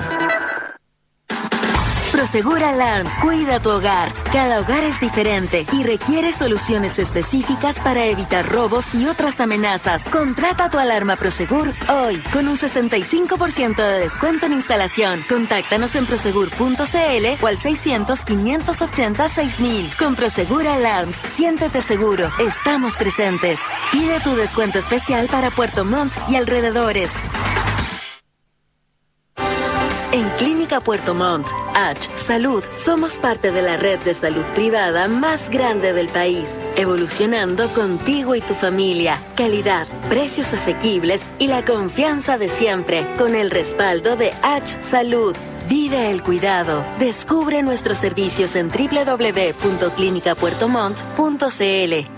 Prosegur Alarms cuida tu hogar. Cada hogar es diferente y requiere soluciones específicas para evitar robos y otras amenazas. Contrata tu alarma Prosegur hoy con un 65% de descuento en instalación. Contáctanos en prosegur.cl o al 600-580-6000. Con Prosegur Alarms, siéntete seguro. Estamos presentes. Pide tu descuento especial para Puerto Montt y alrededores. En Clínica Puerto Montt, H Salud, somos parte de la red de salud privada más grande del país, evolucionando contigo y tu familia. Calidad, precios asequibles y la confianza de siempre, con el respaldo de H Salud. Vive el cuidado. Descubre nuestros servicios en www.clinicapuertomont.cl.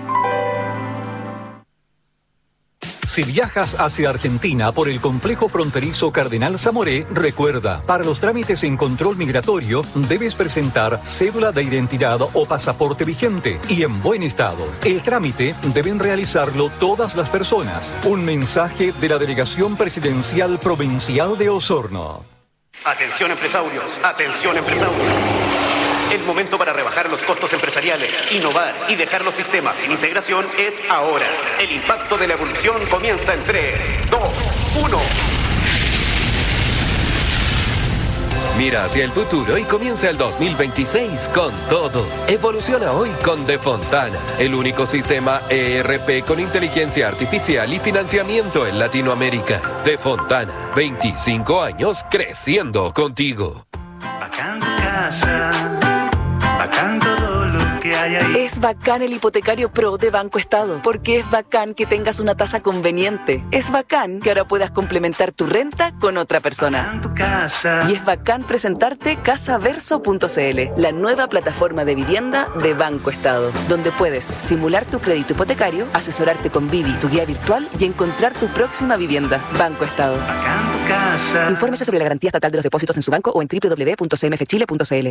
Si viajas hacia Argentina por el complejo fronterizo Cardenal Zamoré, recuerda, para los trámites en control migratorio debes presentar cédula de identidad o pasaporte vigente y en buen estado. El trámite deben realizarlo todas las personas. Un mensaje de la Delegación Presidencial Provincial de Osorno. Atención empresarios, atención empresarios. El momento para rebajar los costos empresariales, innovar y dejar los sistemas sin integración es ahora. El impacto de la evolución comienza en 3, 2, 1. Mira hacia el futuro y comienza el 2026 con todo. Evoluciona hoy con De Fontana, el único sistema ERP con inteligencia artificial y financiamiento en Latinoamérica. De Fontana, 25 años creciendo contigo. Bacán tu casa, bacán todo lo que hay ahí. Es bacán el hipotecario Pro de Banco Estado, porque es bacán que tengas una tasa conveniente. Es bacán que ahora puedas complementar tu renta con otra persona. Y es bacán presentarte casaverso.cl, la nueva plataforma de vivienda de Banco Estado, donde puedes simular tu crédito hipotecario, asesorarte con Vivi, tu guía virtual, y encontrar tu próxima vivienda. Banco Estado. Infórmese sobre la garantía estatal de los depósitos en su banco o en www.cmfchile.cl.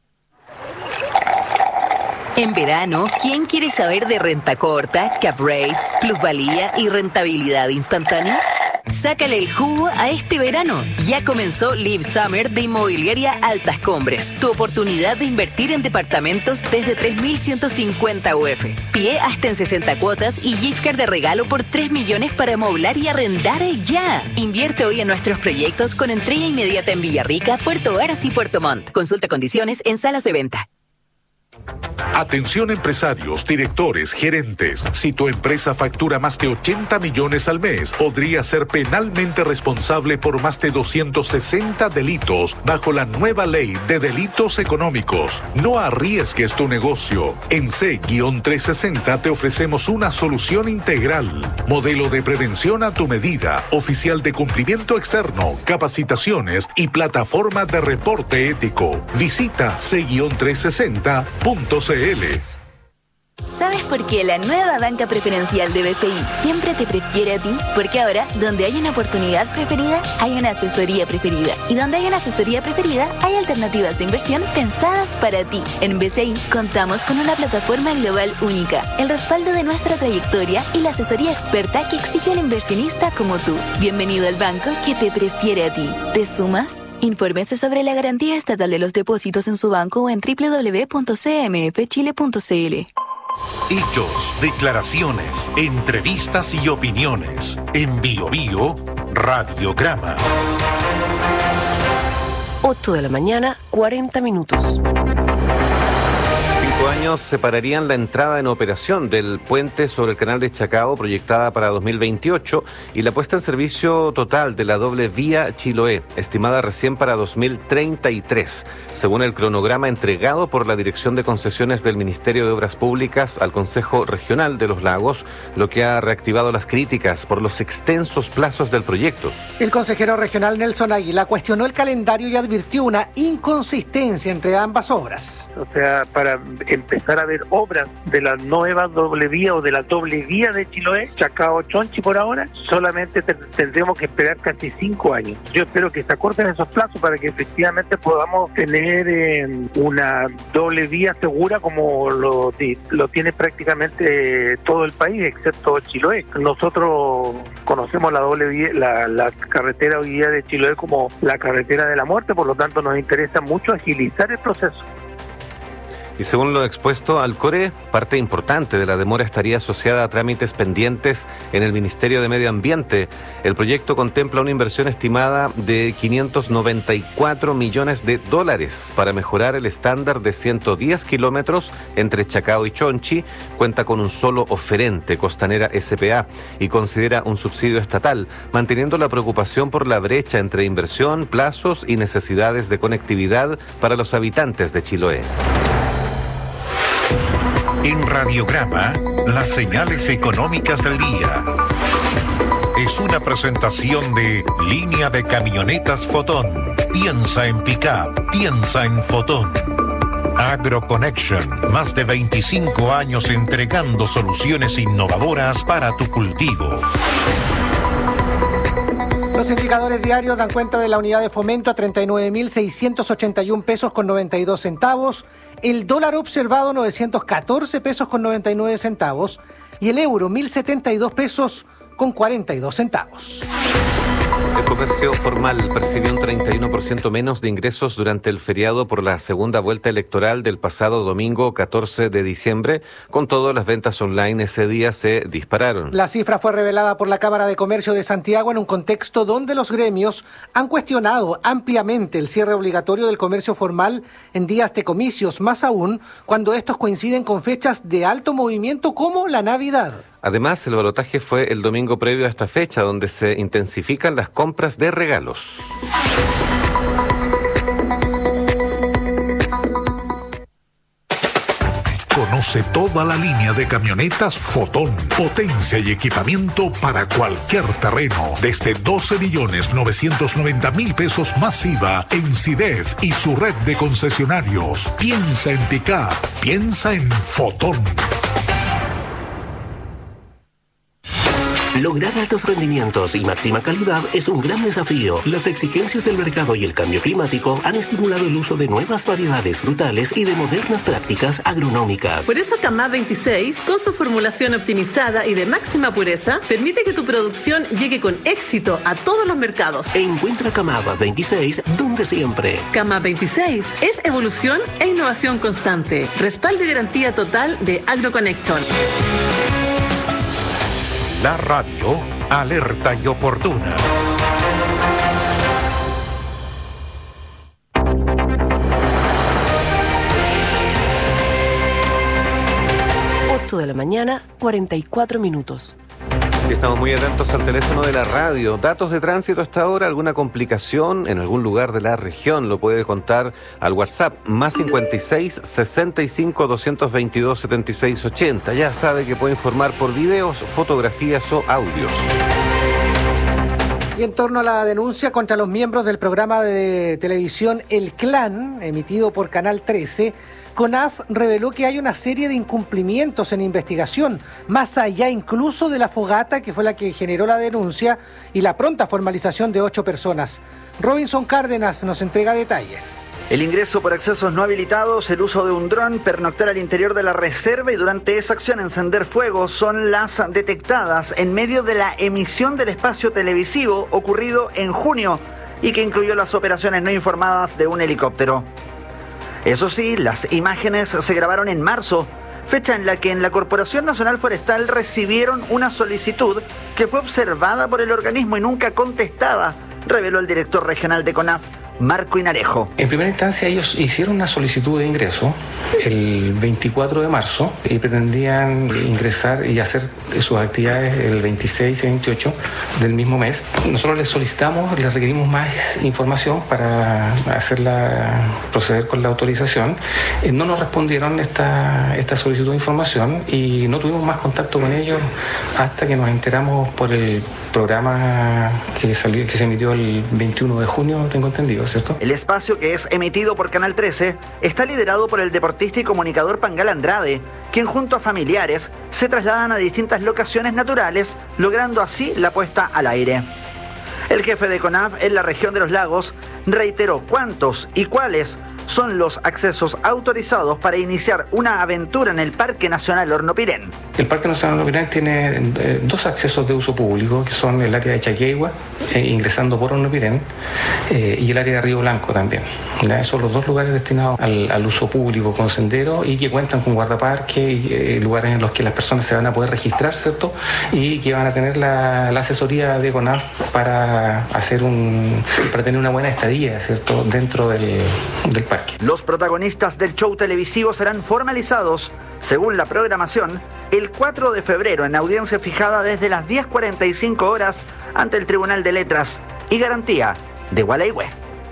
En verano, ¿quién quiere saber de renta corta, cap rates, plusvalía y rentabilidad instantánea? Sácale el jugo a este verano. Ya comenzó Live Summer de Inmobiliaria Altas Cumbres. Tu oportunidad de invertir en departamentos desde 3.150 UF. Pie hasta en 60 cuotas y gift card de regalo por 3 millones para amoblar y arrendar ya. Invierte hoy en nuestros proyectos con entrega inmediata en Villarrica, Puerto Varas y Puerto Montt. Consulta condiciones en salas de venta. Atención empresarios, directores, gerentes. Si tu empresa factura más de 80 millones al mes, podría ser penalmente responsable por más de 260 delitos bajo la nueva ley de delitos económicos. No arriesgues tu negocio. En C-360 te ofrecemos una solución integral. Modelo de prevención a tu medida, oficial de cumplimiento externo, capacitaciones y plataforma de reporte ético. Visita C-360.cl. ¿Sabes por qué la nueva banca preferencial de BCI siempre te prefiere a ti? Porque ahora, donde hay una oportunidad preferida, hay una asesoría preferida. Y donde hay una asesoría preferida, hay alternativas de inversión pensadas para ti. En BCI contamos con una plataforma global única, el respaldo de nuestra trayectoria y la asesoría experta que exige un inversionista como tú. Bienvenido al banco que te prefiere a ti. ¿Te sumas? Infórmese sobre la garantía estatal de los depósitos en su banco o en www.cmfchile.cl. Hechos, declaraciones, entrevistas y opiniones. En Bio Bio, Radiograma. 8 de la mañana, 40 minutos. 5 años separarían la entrada en operación del puente sobre el canal de Chacao, proyectada para 2028, y la puesta en servicio total de la doble vía Chiloé, estimada recién para 2033, según el cronograma entregado por la Dirección de Concesiones del Ministerio de Obras Públicas al Consejo Regional de los Lagos, lo que ha reactivado las críticas por los extensos plazos del proyecto. El consejero regional Nelson Águila cuestionó el calendario y advirtió una inconsistencia entre ambas obras. O sea, para empezar a ver obras de la nueva doble vía o de la doble vía de Chiloé, Chacao-Chonchi por ahora, solamente tendremos que esperar casi 5 años. Yo espero que se acorten esos plazos para que efectivamente podamos tener una doble vía segura como lo tiene prácticamente todo el país, excepto Chiloé. Nosotros conocemos la doble vía, la carretera hoy día de Chiloé como la carretera de la muerte, por lo tanto nos interesa mucho agilizar el proceso. Y según lo expuesto al CORE, parte importante de la demora estaría asociada a trámites pendientes en el Ministerio de Medio Ambiente. El proyecto contempla una inversión estimada de $594 millones para mejorar el estándar de 110 kilómetros entre Chacao y Chonchi. Cuenta con un solo oferente, Costanera S.p.A., y considera un subsidio estatal, manteniendo la preocupación por la brecha entre inversión, plazos y necesidades de conectividad para los habitantes de Chiloé. En Radiograma, las señales económicas del día. Es una presentación de Línea de Camionetas Fotón. Piensa en pick-up, piensa en Fotón. AgroConnection, más de 25 años entregando soluciones innovadoras para tu cultivo. Los indicadores diarios dan cuenta de la unidad de fomento a 39.681 pesos con 92 centavos, el dólar observado 914 pesos con 99 centavos y el euro 1.072 pesos con 42 centavos. El comercio formal percibió un 31% menos de ingresos durante el feriado por la segunda vuelta electoral del pasado domingo 14 de diciembre. Con todo, las ventas online ese día se dispararon. La cifra fue revelada por la Cámara de Comercio de Santiago en un contexto donde los gremios han cuestionado ampliamente el cierre obligatorio del comercio formal en días de comicios, más aún cuando estos coinciden con fechas de alto movimiento como la Navidad. Además, el balotaje fue el domingo previo a esta fecha, donde se intensifican las compras de regalos. Conoce toda la línea de camionetas Fotón. Potencia y equipamiento para cualquier terreno. Desde 12.990.000 pesos más IVA en CIDEF y su red de concesionarios. Piensa en pick-up. Piensa en Fotón. Lograr altos rendimientos y máxima calidad es un gran desafío. Las exigencias del mercado y el cambio climático han estimulado el uso de nuevas variedades frutales y de modernas prácticas agronómicas. Por eso Camá 26, con su formulación optimizada y de máxima pureza, permite que tu producción llegue con éxito a todos los mercados. Encuentra Camá 26 donde siempre. Camá 26 es evolución e innovación constante. Respaldo y garantía total de AgroConnection. La radio, alerta y oportuna. De la mañana, 44 minutos. Estamos muy atentos al teléfono de la radio. Datos de tránsito hasta ahora, alguna complicación en algún lugar de la región, lo puede contar al WhatsApp, más 56 65 222 76 80. Ya sabe que puede informar por videos, fotografías o audios. Y en torno a la denuncia contra los miembros del programa de televisión El Clan, emitido por Canal 13, CONAF reveló que hay una serie de incumplimientos en investigación, más allá incluso de la fogata que fue la que generó la denuncia y la pronta formalización de 8 personas. Robinson Cárdenas nos entrega detalles. El ingreso por accesos no habilitados, el uso de un dron, pernoctar al interior de la reserva y durante esa acción encender fuego son las detectadas en medio de la emisión del espacio televisivo ocurrido en junio y que incluyó las operaciones no informadas de un helicóptero. Eso sí, las imágenes se grabaron en marzo, fecha en la que en la Corporación Nacional Forestal recibieron una solicitud que fue observada por el organismo y nunca contestada, reveló el director regional de CONAF, Marco Inarejo. En primera instancia ellos hicieron una solicitud de ingreso el 24 de marzo y pretendían ingresar y hacer sus actividades el 26 y 28 del mismo mes. Nosotros les solicitamos, les requerimos más información para proceder con la autorización. No nos respondieron esta solicitud de información y no tuvimos más contacto con ellos hasta que nos enteramos por el programa que se emitió el 21 de junio, tengo entendido, ¿cierto? El espacio, que es emitido por Canal 13, está liderado por el deportista y comunicador Pangal Andrade, quien junto a familiares se trasladan a distintas locaciones naturales, logrando así la puesta al aire. El jefe de CONAF en la región de los lagos reiteró cuántos y cuáles son los accesos autorizados para iniciar una aventura en el Parque Nacional Hornopirén. El Parque Nacional Hornopirén tiene 2 accesos de uso público, que son el área de Chaquegua, ingresando por Hornopirén, y el área de Río Blanco también. Esos son los 2 lugares destinados al uso público con sendero y que cuentan con guardaparque y lugares en los que las personas se van a poder registrar, ¿cierto? Y que van a tener la asesoría de CONAF para tener una buena estadía, ¿cierto? Dentro del parque. Los protagonistas del show televisivo serán formalizados, según la programación, el 4 de febrero en audiencia fijada desde las 10:45 horas ante el Tribunal de Letras y Garantía de Gualeguay.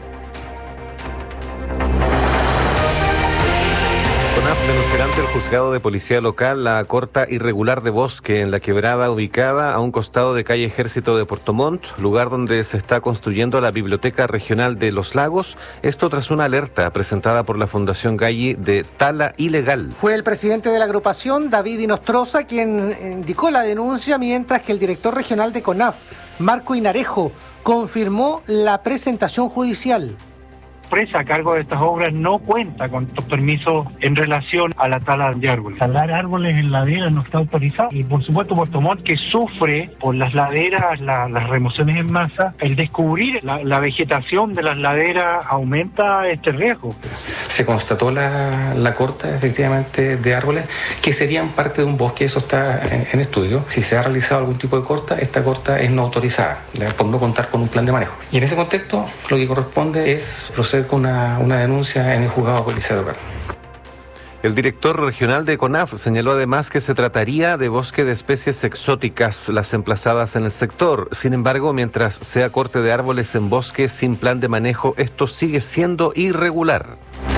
CONAF denunciará ante el juzgado de policía local la corta irregular de bosque en la quebrada ubicada a un costado de calle Ejército de Puerto Montt, lugar donde se está construyendo la Biblioteca Regional de Los Lagos. Esto tras una alerta presentada por la Fundación Galli de tala ilegal. Fue el presidente de la agrupación, David Inostroza, quien indicó la denuncia, mientras que el director regional de CONAF, Marco Inarejo, confirmó la presentación judicial. empresa a cargo de estas obras no cuenta con estos permisos en relación a la tala de árboles. Talar árboles en laderas no está autorizado. Y por supuesto Puerto Montt, que sufre por las laderas, las remociones en masa, el descubrir la vegetación de las laderas aumenta este riesgo. Se constató la corta efectivamente de árboles que serían parte de un bosque, eso está en estudio. Si se ha realizado algún tipo de corta, esta corta es no autorizada por no contar con un plan de manejo. Y en ese contexto lo que corresponde es proceder con una denuncia en el juzgado de policía local. El director regional de CONAF señaló además que se trataría de bosque de especies exóticas las emplazadas en el sector. Sin embargo, mientras sea corte de árboles en bosques sin plan de manejo, esto sigue siendo irregular.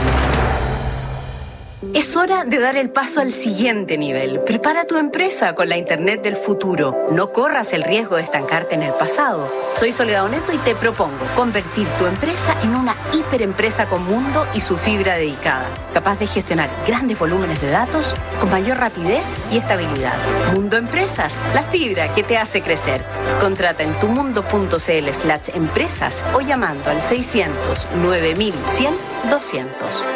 Es hora de dar el paso al siguiente nivel. Prepara tu empresa con la Internet del futuro. No corras el riesgo de estancarte en el pasado. Soy Soledad Oneto y te propongo convertir tu empresa en una hiperempresa con mundo y su fibra dedicada, capaz de gestionar grandes volúmenes de datos con mayor rapidez y estabilidad. Mundo Empresas, la fibra que te hace crecer. Contrata en tumundo.cl/empresas o llamando al 600 9100 200.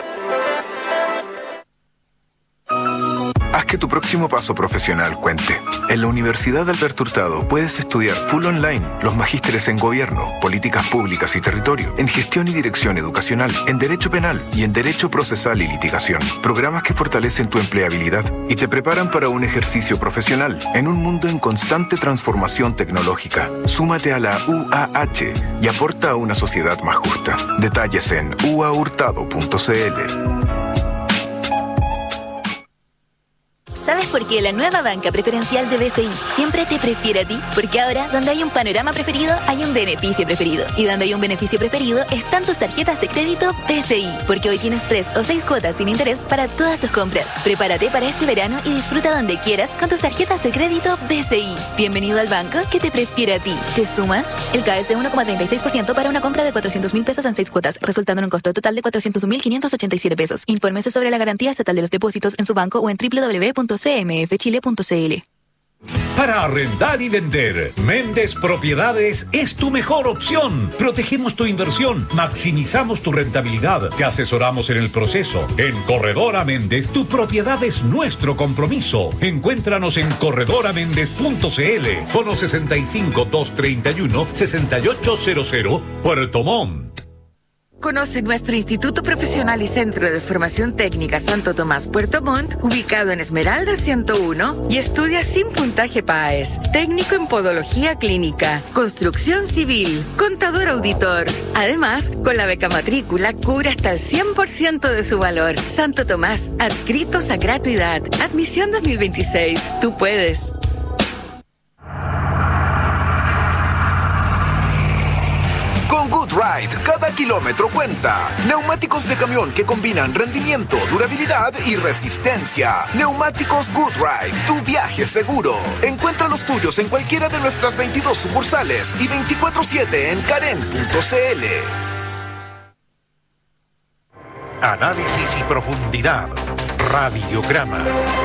Haz que tu próximo paso profesional cuente. En la Universidad Alberto Hurtado puedes estudiar full online los magísteres en Gobierno, Políticas Públicas y Territorio, en Gestión y Dirección Educacional, en Derecho Penal y en Derecho Procesal y Litigación. Programas que fortalecen tu empleabilidad y te preparan para un ejercicio profesional en un mundo en constante transformación tecnológica. Súmate a la UAH y aporta a una sociedad más justa. Detalles en uahurtado.cl. ¿Sabes por qué la nueva banca preferencial de BCI siempre te prefiere a ti? Porque ahora, donde hay un panorama preferido, hay un beneficio preferido. Y donde hay un beneficio preferido, están tus tarjetas de crédito BCI. Porque hoy tienes 3 o 6 cuotas sin interés para todas tus compras. Prepárate para este verano y disfruta donde quieras con tus tarjetas de crédito BCI. Bienvenido al banco que te prefiere a ti. ¿Te sumas? El CAE es de 1,36% para una compra de 400.000 pesos en 6 cuotas, resultando en un costo total de 401.587 pesos. Infórmese sobre la garantía estatal de los depósitos en su banco o en www.cmfchile.cl. Para arrendar y vender, Méndez Propiedades es tu mejor opción. Protegemos tu inversión, maximizamos tu rentabilidad, te asesoramos en el proceso. En Corredora Méndez, tu propiedad es nuestro compromiso. Encuéntranos en corredoraméndez.cl, fono 65-231-6800, Puerto Montt. Conoce nuestro Instituto Profesional y Centro de Formación Técnica Santo Tomás Puerto Montt, ubicado en Esmeralda 101, y estudia sin puntaje PAES, técnico en podología clínica, construcción civil, contador auditor. Además, con la beca matrícula cubre hasta el 100% de su valor. Santo Tomás, adscritos a gratuidad. Admisión 2026. Tú puedes. Con GoodRide, cada kilómetro cuenta. Neumáticos de camión que combinan rendimiento, durabilidad y resistencia. Neumáticos GoodRide, tu viaje seguro. Encuentra los tuyos en cualquiera de nuestras 22 sucursales y 24/7 en karen.cl. Análisis y profundidad. Radiograma.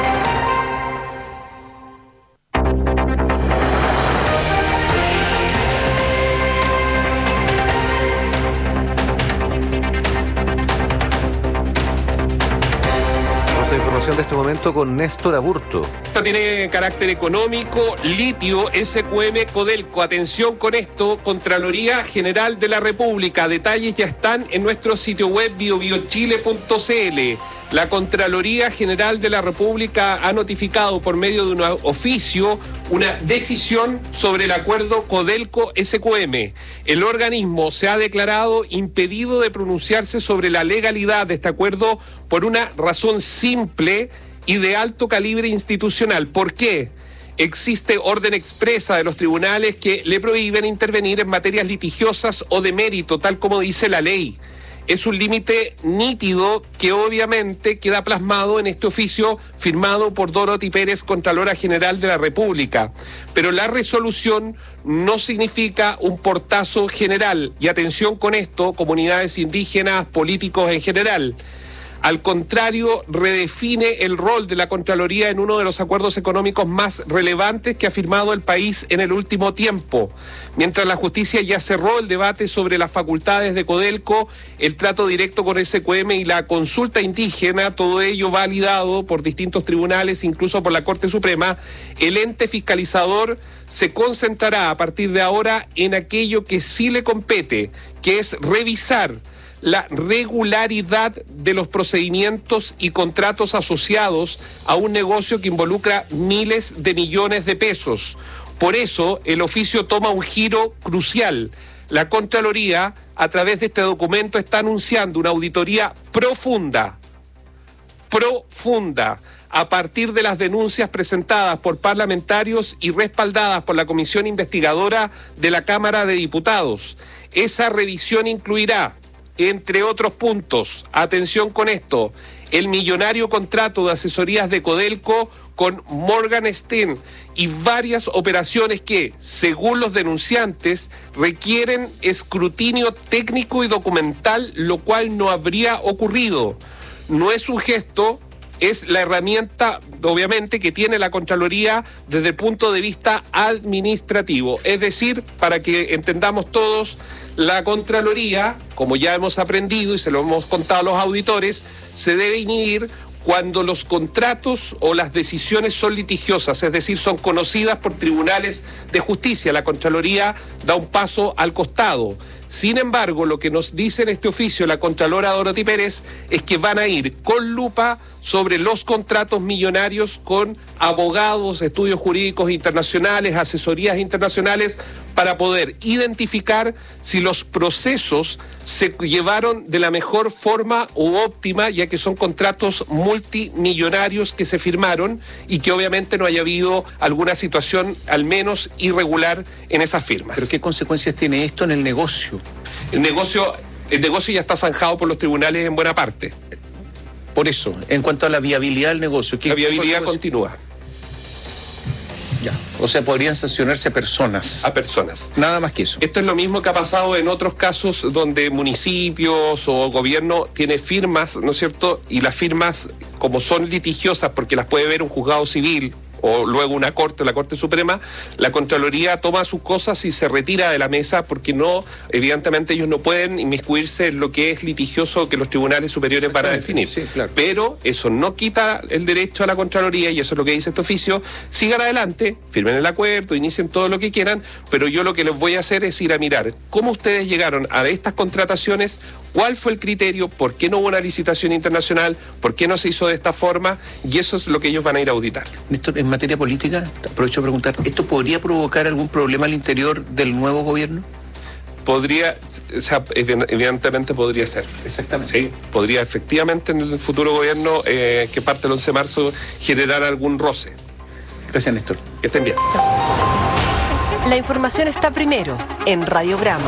Información de este momento con Néstor Aburto. Esto tiene carácter económico, litio, SQM, Codelco. Atención con esto, Contraloría General de la República. Detalles ya están en nuestro sitio web biobiochile.cl. La Contraloría General de la República ha notificado por medio de un oficio una decisión sobre el acuerdo Codelco-SQM. El organismo se ha declarado impedido de pronunciarse sobre la legalidad de este acuerdo por una razón simple y de alto calibre institucional. ¿Por qué? Existe orden expresa de los tribunales que le prohíben intervenir en materias litigiosas o de mérito, tal como dice la ley. Es un límite nítido que obviamente queda plasmado en este oficio firmado por Dorothy Pérez, Contralora General de la República. Pero la resolución no significa un portazo general. Y atención con esto, comunidades indígenas, políticos en general. Al contrario, redefine el rol de la Contraloría en uno de los acuerdos económicos más relevantes que ha firmado el país en el último tiempo. Mientras la justicia ya cerró el debate sobre las facultades de Codelco, el trato directo con SQM y la consulta indígena, todo ello validado por distintos tribunales, incluso por la Corte Suprema, el ente fiscalizador se concentrará a partir de ahora en aquello que sí le compete, que es revisar la regularidad de los procedimientos y contratos asociados a un negocio que involucra miles de millones de pesos. Por eso, el oficio toma un giro crucial. La Contraloría, a través de este documento, está anunciando una auditoría profunda, a partir de las denuncias presentadas por parlamentarios y respaldadas por la Comisión Investigadora de la Cámara de Diputados. Esa revisión incluirá, entre otros puntos, atención con esto, el millonario contrato de asesorías de Codelco con Morgan Stanley y varias operaciones que, según los denunciantes, requieren escrutinio técnico y documental, lo cual no habría ocurrido. No es un gesto, es la herramienta, obviamente, que tiene la Contraloría desde el punto de vista administrativo. Es decir, para que entendamos todos, la Contraloría, como ya hemos aprendido y se lo hemos contado a los auditores, se debe inhibir cuando los contratos o las decisiones son litigiosas, es decir, son conocidas por tribunales de justicia. La Contraloría da un paso al costado. Sin embargo, lo que nos dice en este oficio la Contralora Dorothy Pérez es que van a ir con lupa sobre los contratos millonarios con abogados, estudios jurídicos internacionales, asesorías internacionales, para poder identificar si los procesos se llevaron de la mejor forma u óptima, ya que son contratos multimillonarios que se firmaron y que obviamente no haya habido alguna situación al menos irregular en esas firmas. ¿Pero qué consecuencias tiene esto en el negocio? El negocio ya está zanjado por los tribunales en buena parte. Por eso, en cuanto a la viabilidad del negocio... La viabilidad continúa. Ya. O sea, podrían sancionarse personas. A personas. Nada más que eso. Esto es lo mismo que ha pasado en otros casos donde municipios o gobierno tiene firmas, ¿no es cierto? Y las firmas, como son litigiosas porque las puede ver un juzgado civil o luego una corte, la Corte Suprema, la Contraloría toma sus cosas y se retira de la mesa porque no, evidentemente ellos no pueden inmiscuirse en lo que es litigioso que los tribunales superiores van a definir. Sí, claro. Pero eso no quita el derecho a la Contraloría, y eso es lo que dice este oficio. Sigan adelante, firmen el acuerdo, inicien todo lo que quieran, pero yo lo que les voy a hacer es ir a mirar cómo ustedes llegaron a estas contrataciones, cuál fue el criterio, por qué no hubo una licitación internacional, por qué no se hizo de esta forma, y eso es lo que ellos van a ir a auditar. Néstor, en materia política, aprovecho a preguntar, ¿esto podría provocar algún problema al interior del nuevo gobierno? Podría, o sea, evidentemente podría ser. Exactamente. Sí, podría efectivamente en el futuro gobierno que parte el 11 de marzo generar algún roce. Gracias, Néstor. Que estén bien. La información está primero en Radiograma.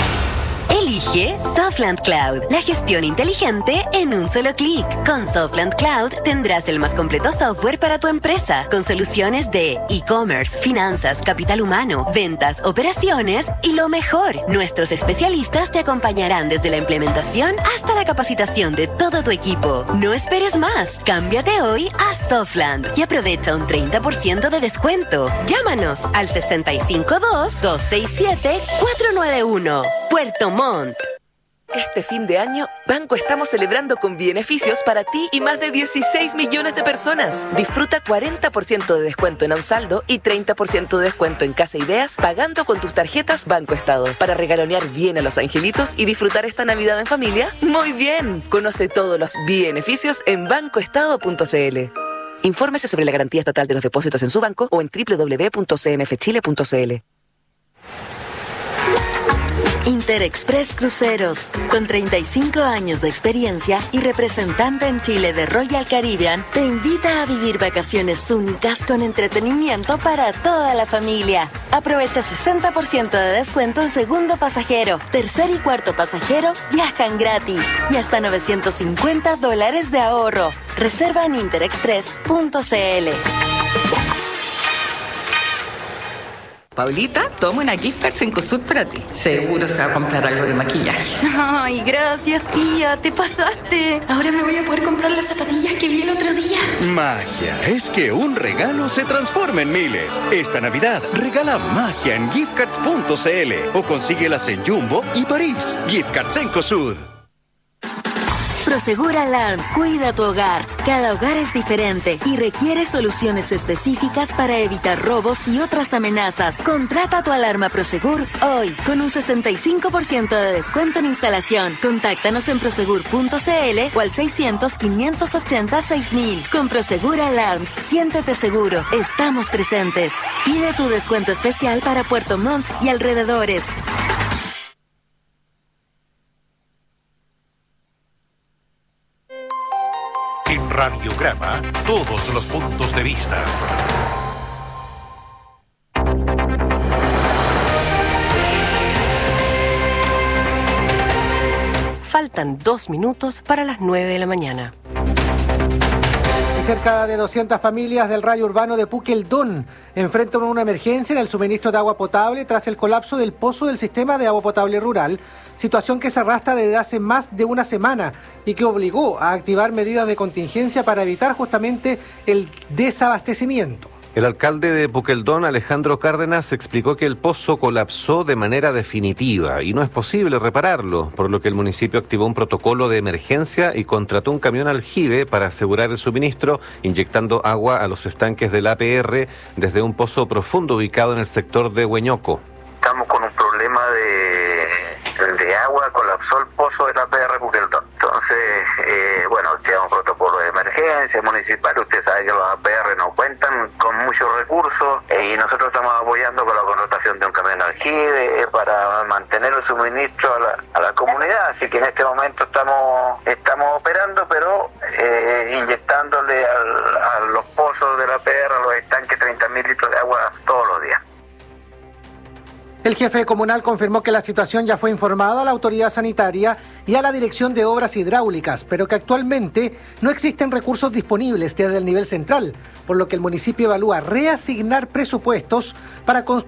Elige Softland Cloud, la gestión inteligente en un solo clic. Con Softland Cloud tendrás el más completo software para tu empresa, con soluciones de e-commerce, finanzas, capital humano, ventas, operaciones y lo mejor, nuestros especialistas te acompañarán desde la implementación hasta la capacitación de todo tu equipo. No esperes más, cámbiate hoy a Softland y aprovecha un 30% de descuento. Llámanos al 652-267-491. Puerto Montt. Este fin de año, Banco estamos celebrando con beneficios para ti y más de 16 millones de personas. Disfruta 40% de descuento en Ansaldo y 30% de descuento en Casa Ideas pagando con tus tarjetas Banco Estado. Para regalonear bien a los angelitos y disfrutar esta Navidad en familia, ¡muy bien! Conoce todos los beneficios en bancoestado.cl. Infórmese sobre la garantía estatal de los depósitos en su banco o en www.cmfchile.cl. Interexpress Cruceros, con 35 años de experiencia y representante en Chile de Royal Caribbean, te invita a vivir vacaciones únicas con entretenimiento para toda la familia. Aprovecha 60% de descuento en segundo pasajero, tercer y cuarto pasajero viajan gratis y hasta $950 de ahorro. Reserva en interexpress.cl. Paulita, toma una gift card Cencosud para ti. Seguro se va a comprar algo de maquillaje. Ay, gracias, tía. Te pasaste. Ahora me voy a poder comprar las zapatillas que vi el otro día. Magia. Es que un regalo se transforma en miles. Esta Navidad, regala magia en giftcards.cl o consíguelas en Jumbo y París. Gift Cards Cencosud. Prosegur Alarms cuida tu hogar. Cada hogar es diferente y requiere soluciones específicas para evitar robos y otras amenazas. Contrata tu alarma Prosegur hoy con un 65% de descuento en instalación. Contáctanos en prosegur.cl o al 600-580-6000. Con Prosegur Alarms, siéntete seguro. Estamos presentes. Pide tu descuento especial para Puerto Montt y alrededores. En Radiograma, todos los puntos de vista. Faltan 2 minutos para las 9 de la mañana. Cerca de 200 familias del radio urbano de Puqueldón enfrentan una emergencia en el suministro de agua potable tras el colapso del pozo del sistema de agua potable rural, situación que se arrastra desde hace más de una semana y que obligó a activar medidas de contingencia para evitar justamente el desabastecimiento. El alcalde de Puqueldón, Alejandro Cárdenas, explicó que el pozo colapsó de manera definitiva y no es posible repararlo, por lo que el municipio activó un protocolo de emergencia y contrató un camión aljibe para asegurar el suministro, inyectando agua a los estanques del APR desde un pozo profundo ubicado en el sector de Hueñoco. Estamos con un problema de agua, colapsó el pozo del APR Puqueldón. Entonces, activamos protocolo de emergencia municipal. Usted sabe que los APR no cuentan con muchos recursos y nosotros estamos apoyando con la contratación de un camión aljibe para mantener el suministro a la comunidad. Así que en este momento estamos operando, pero inyectándole a los pozos del APR, a los estanques, 30.000 litros de agua todos los días. El jefe comunal confirmó que la situación ya fue informada a la autoridad sanitaria y a la Dirección de Obras Hidráulicas, pero que actualmente no existen recursos disponibles desde el nivel central, por lo que el municipio evalúa reasignar presupuestos para construir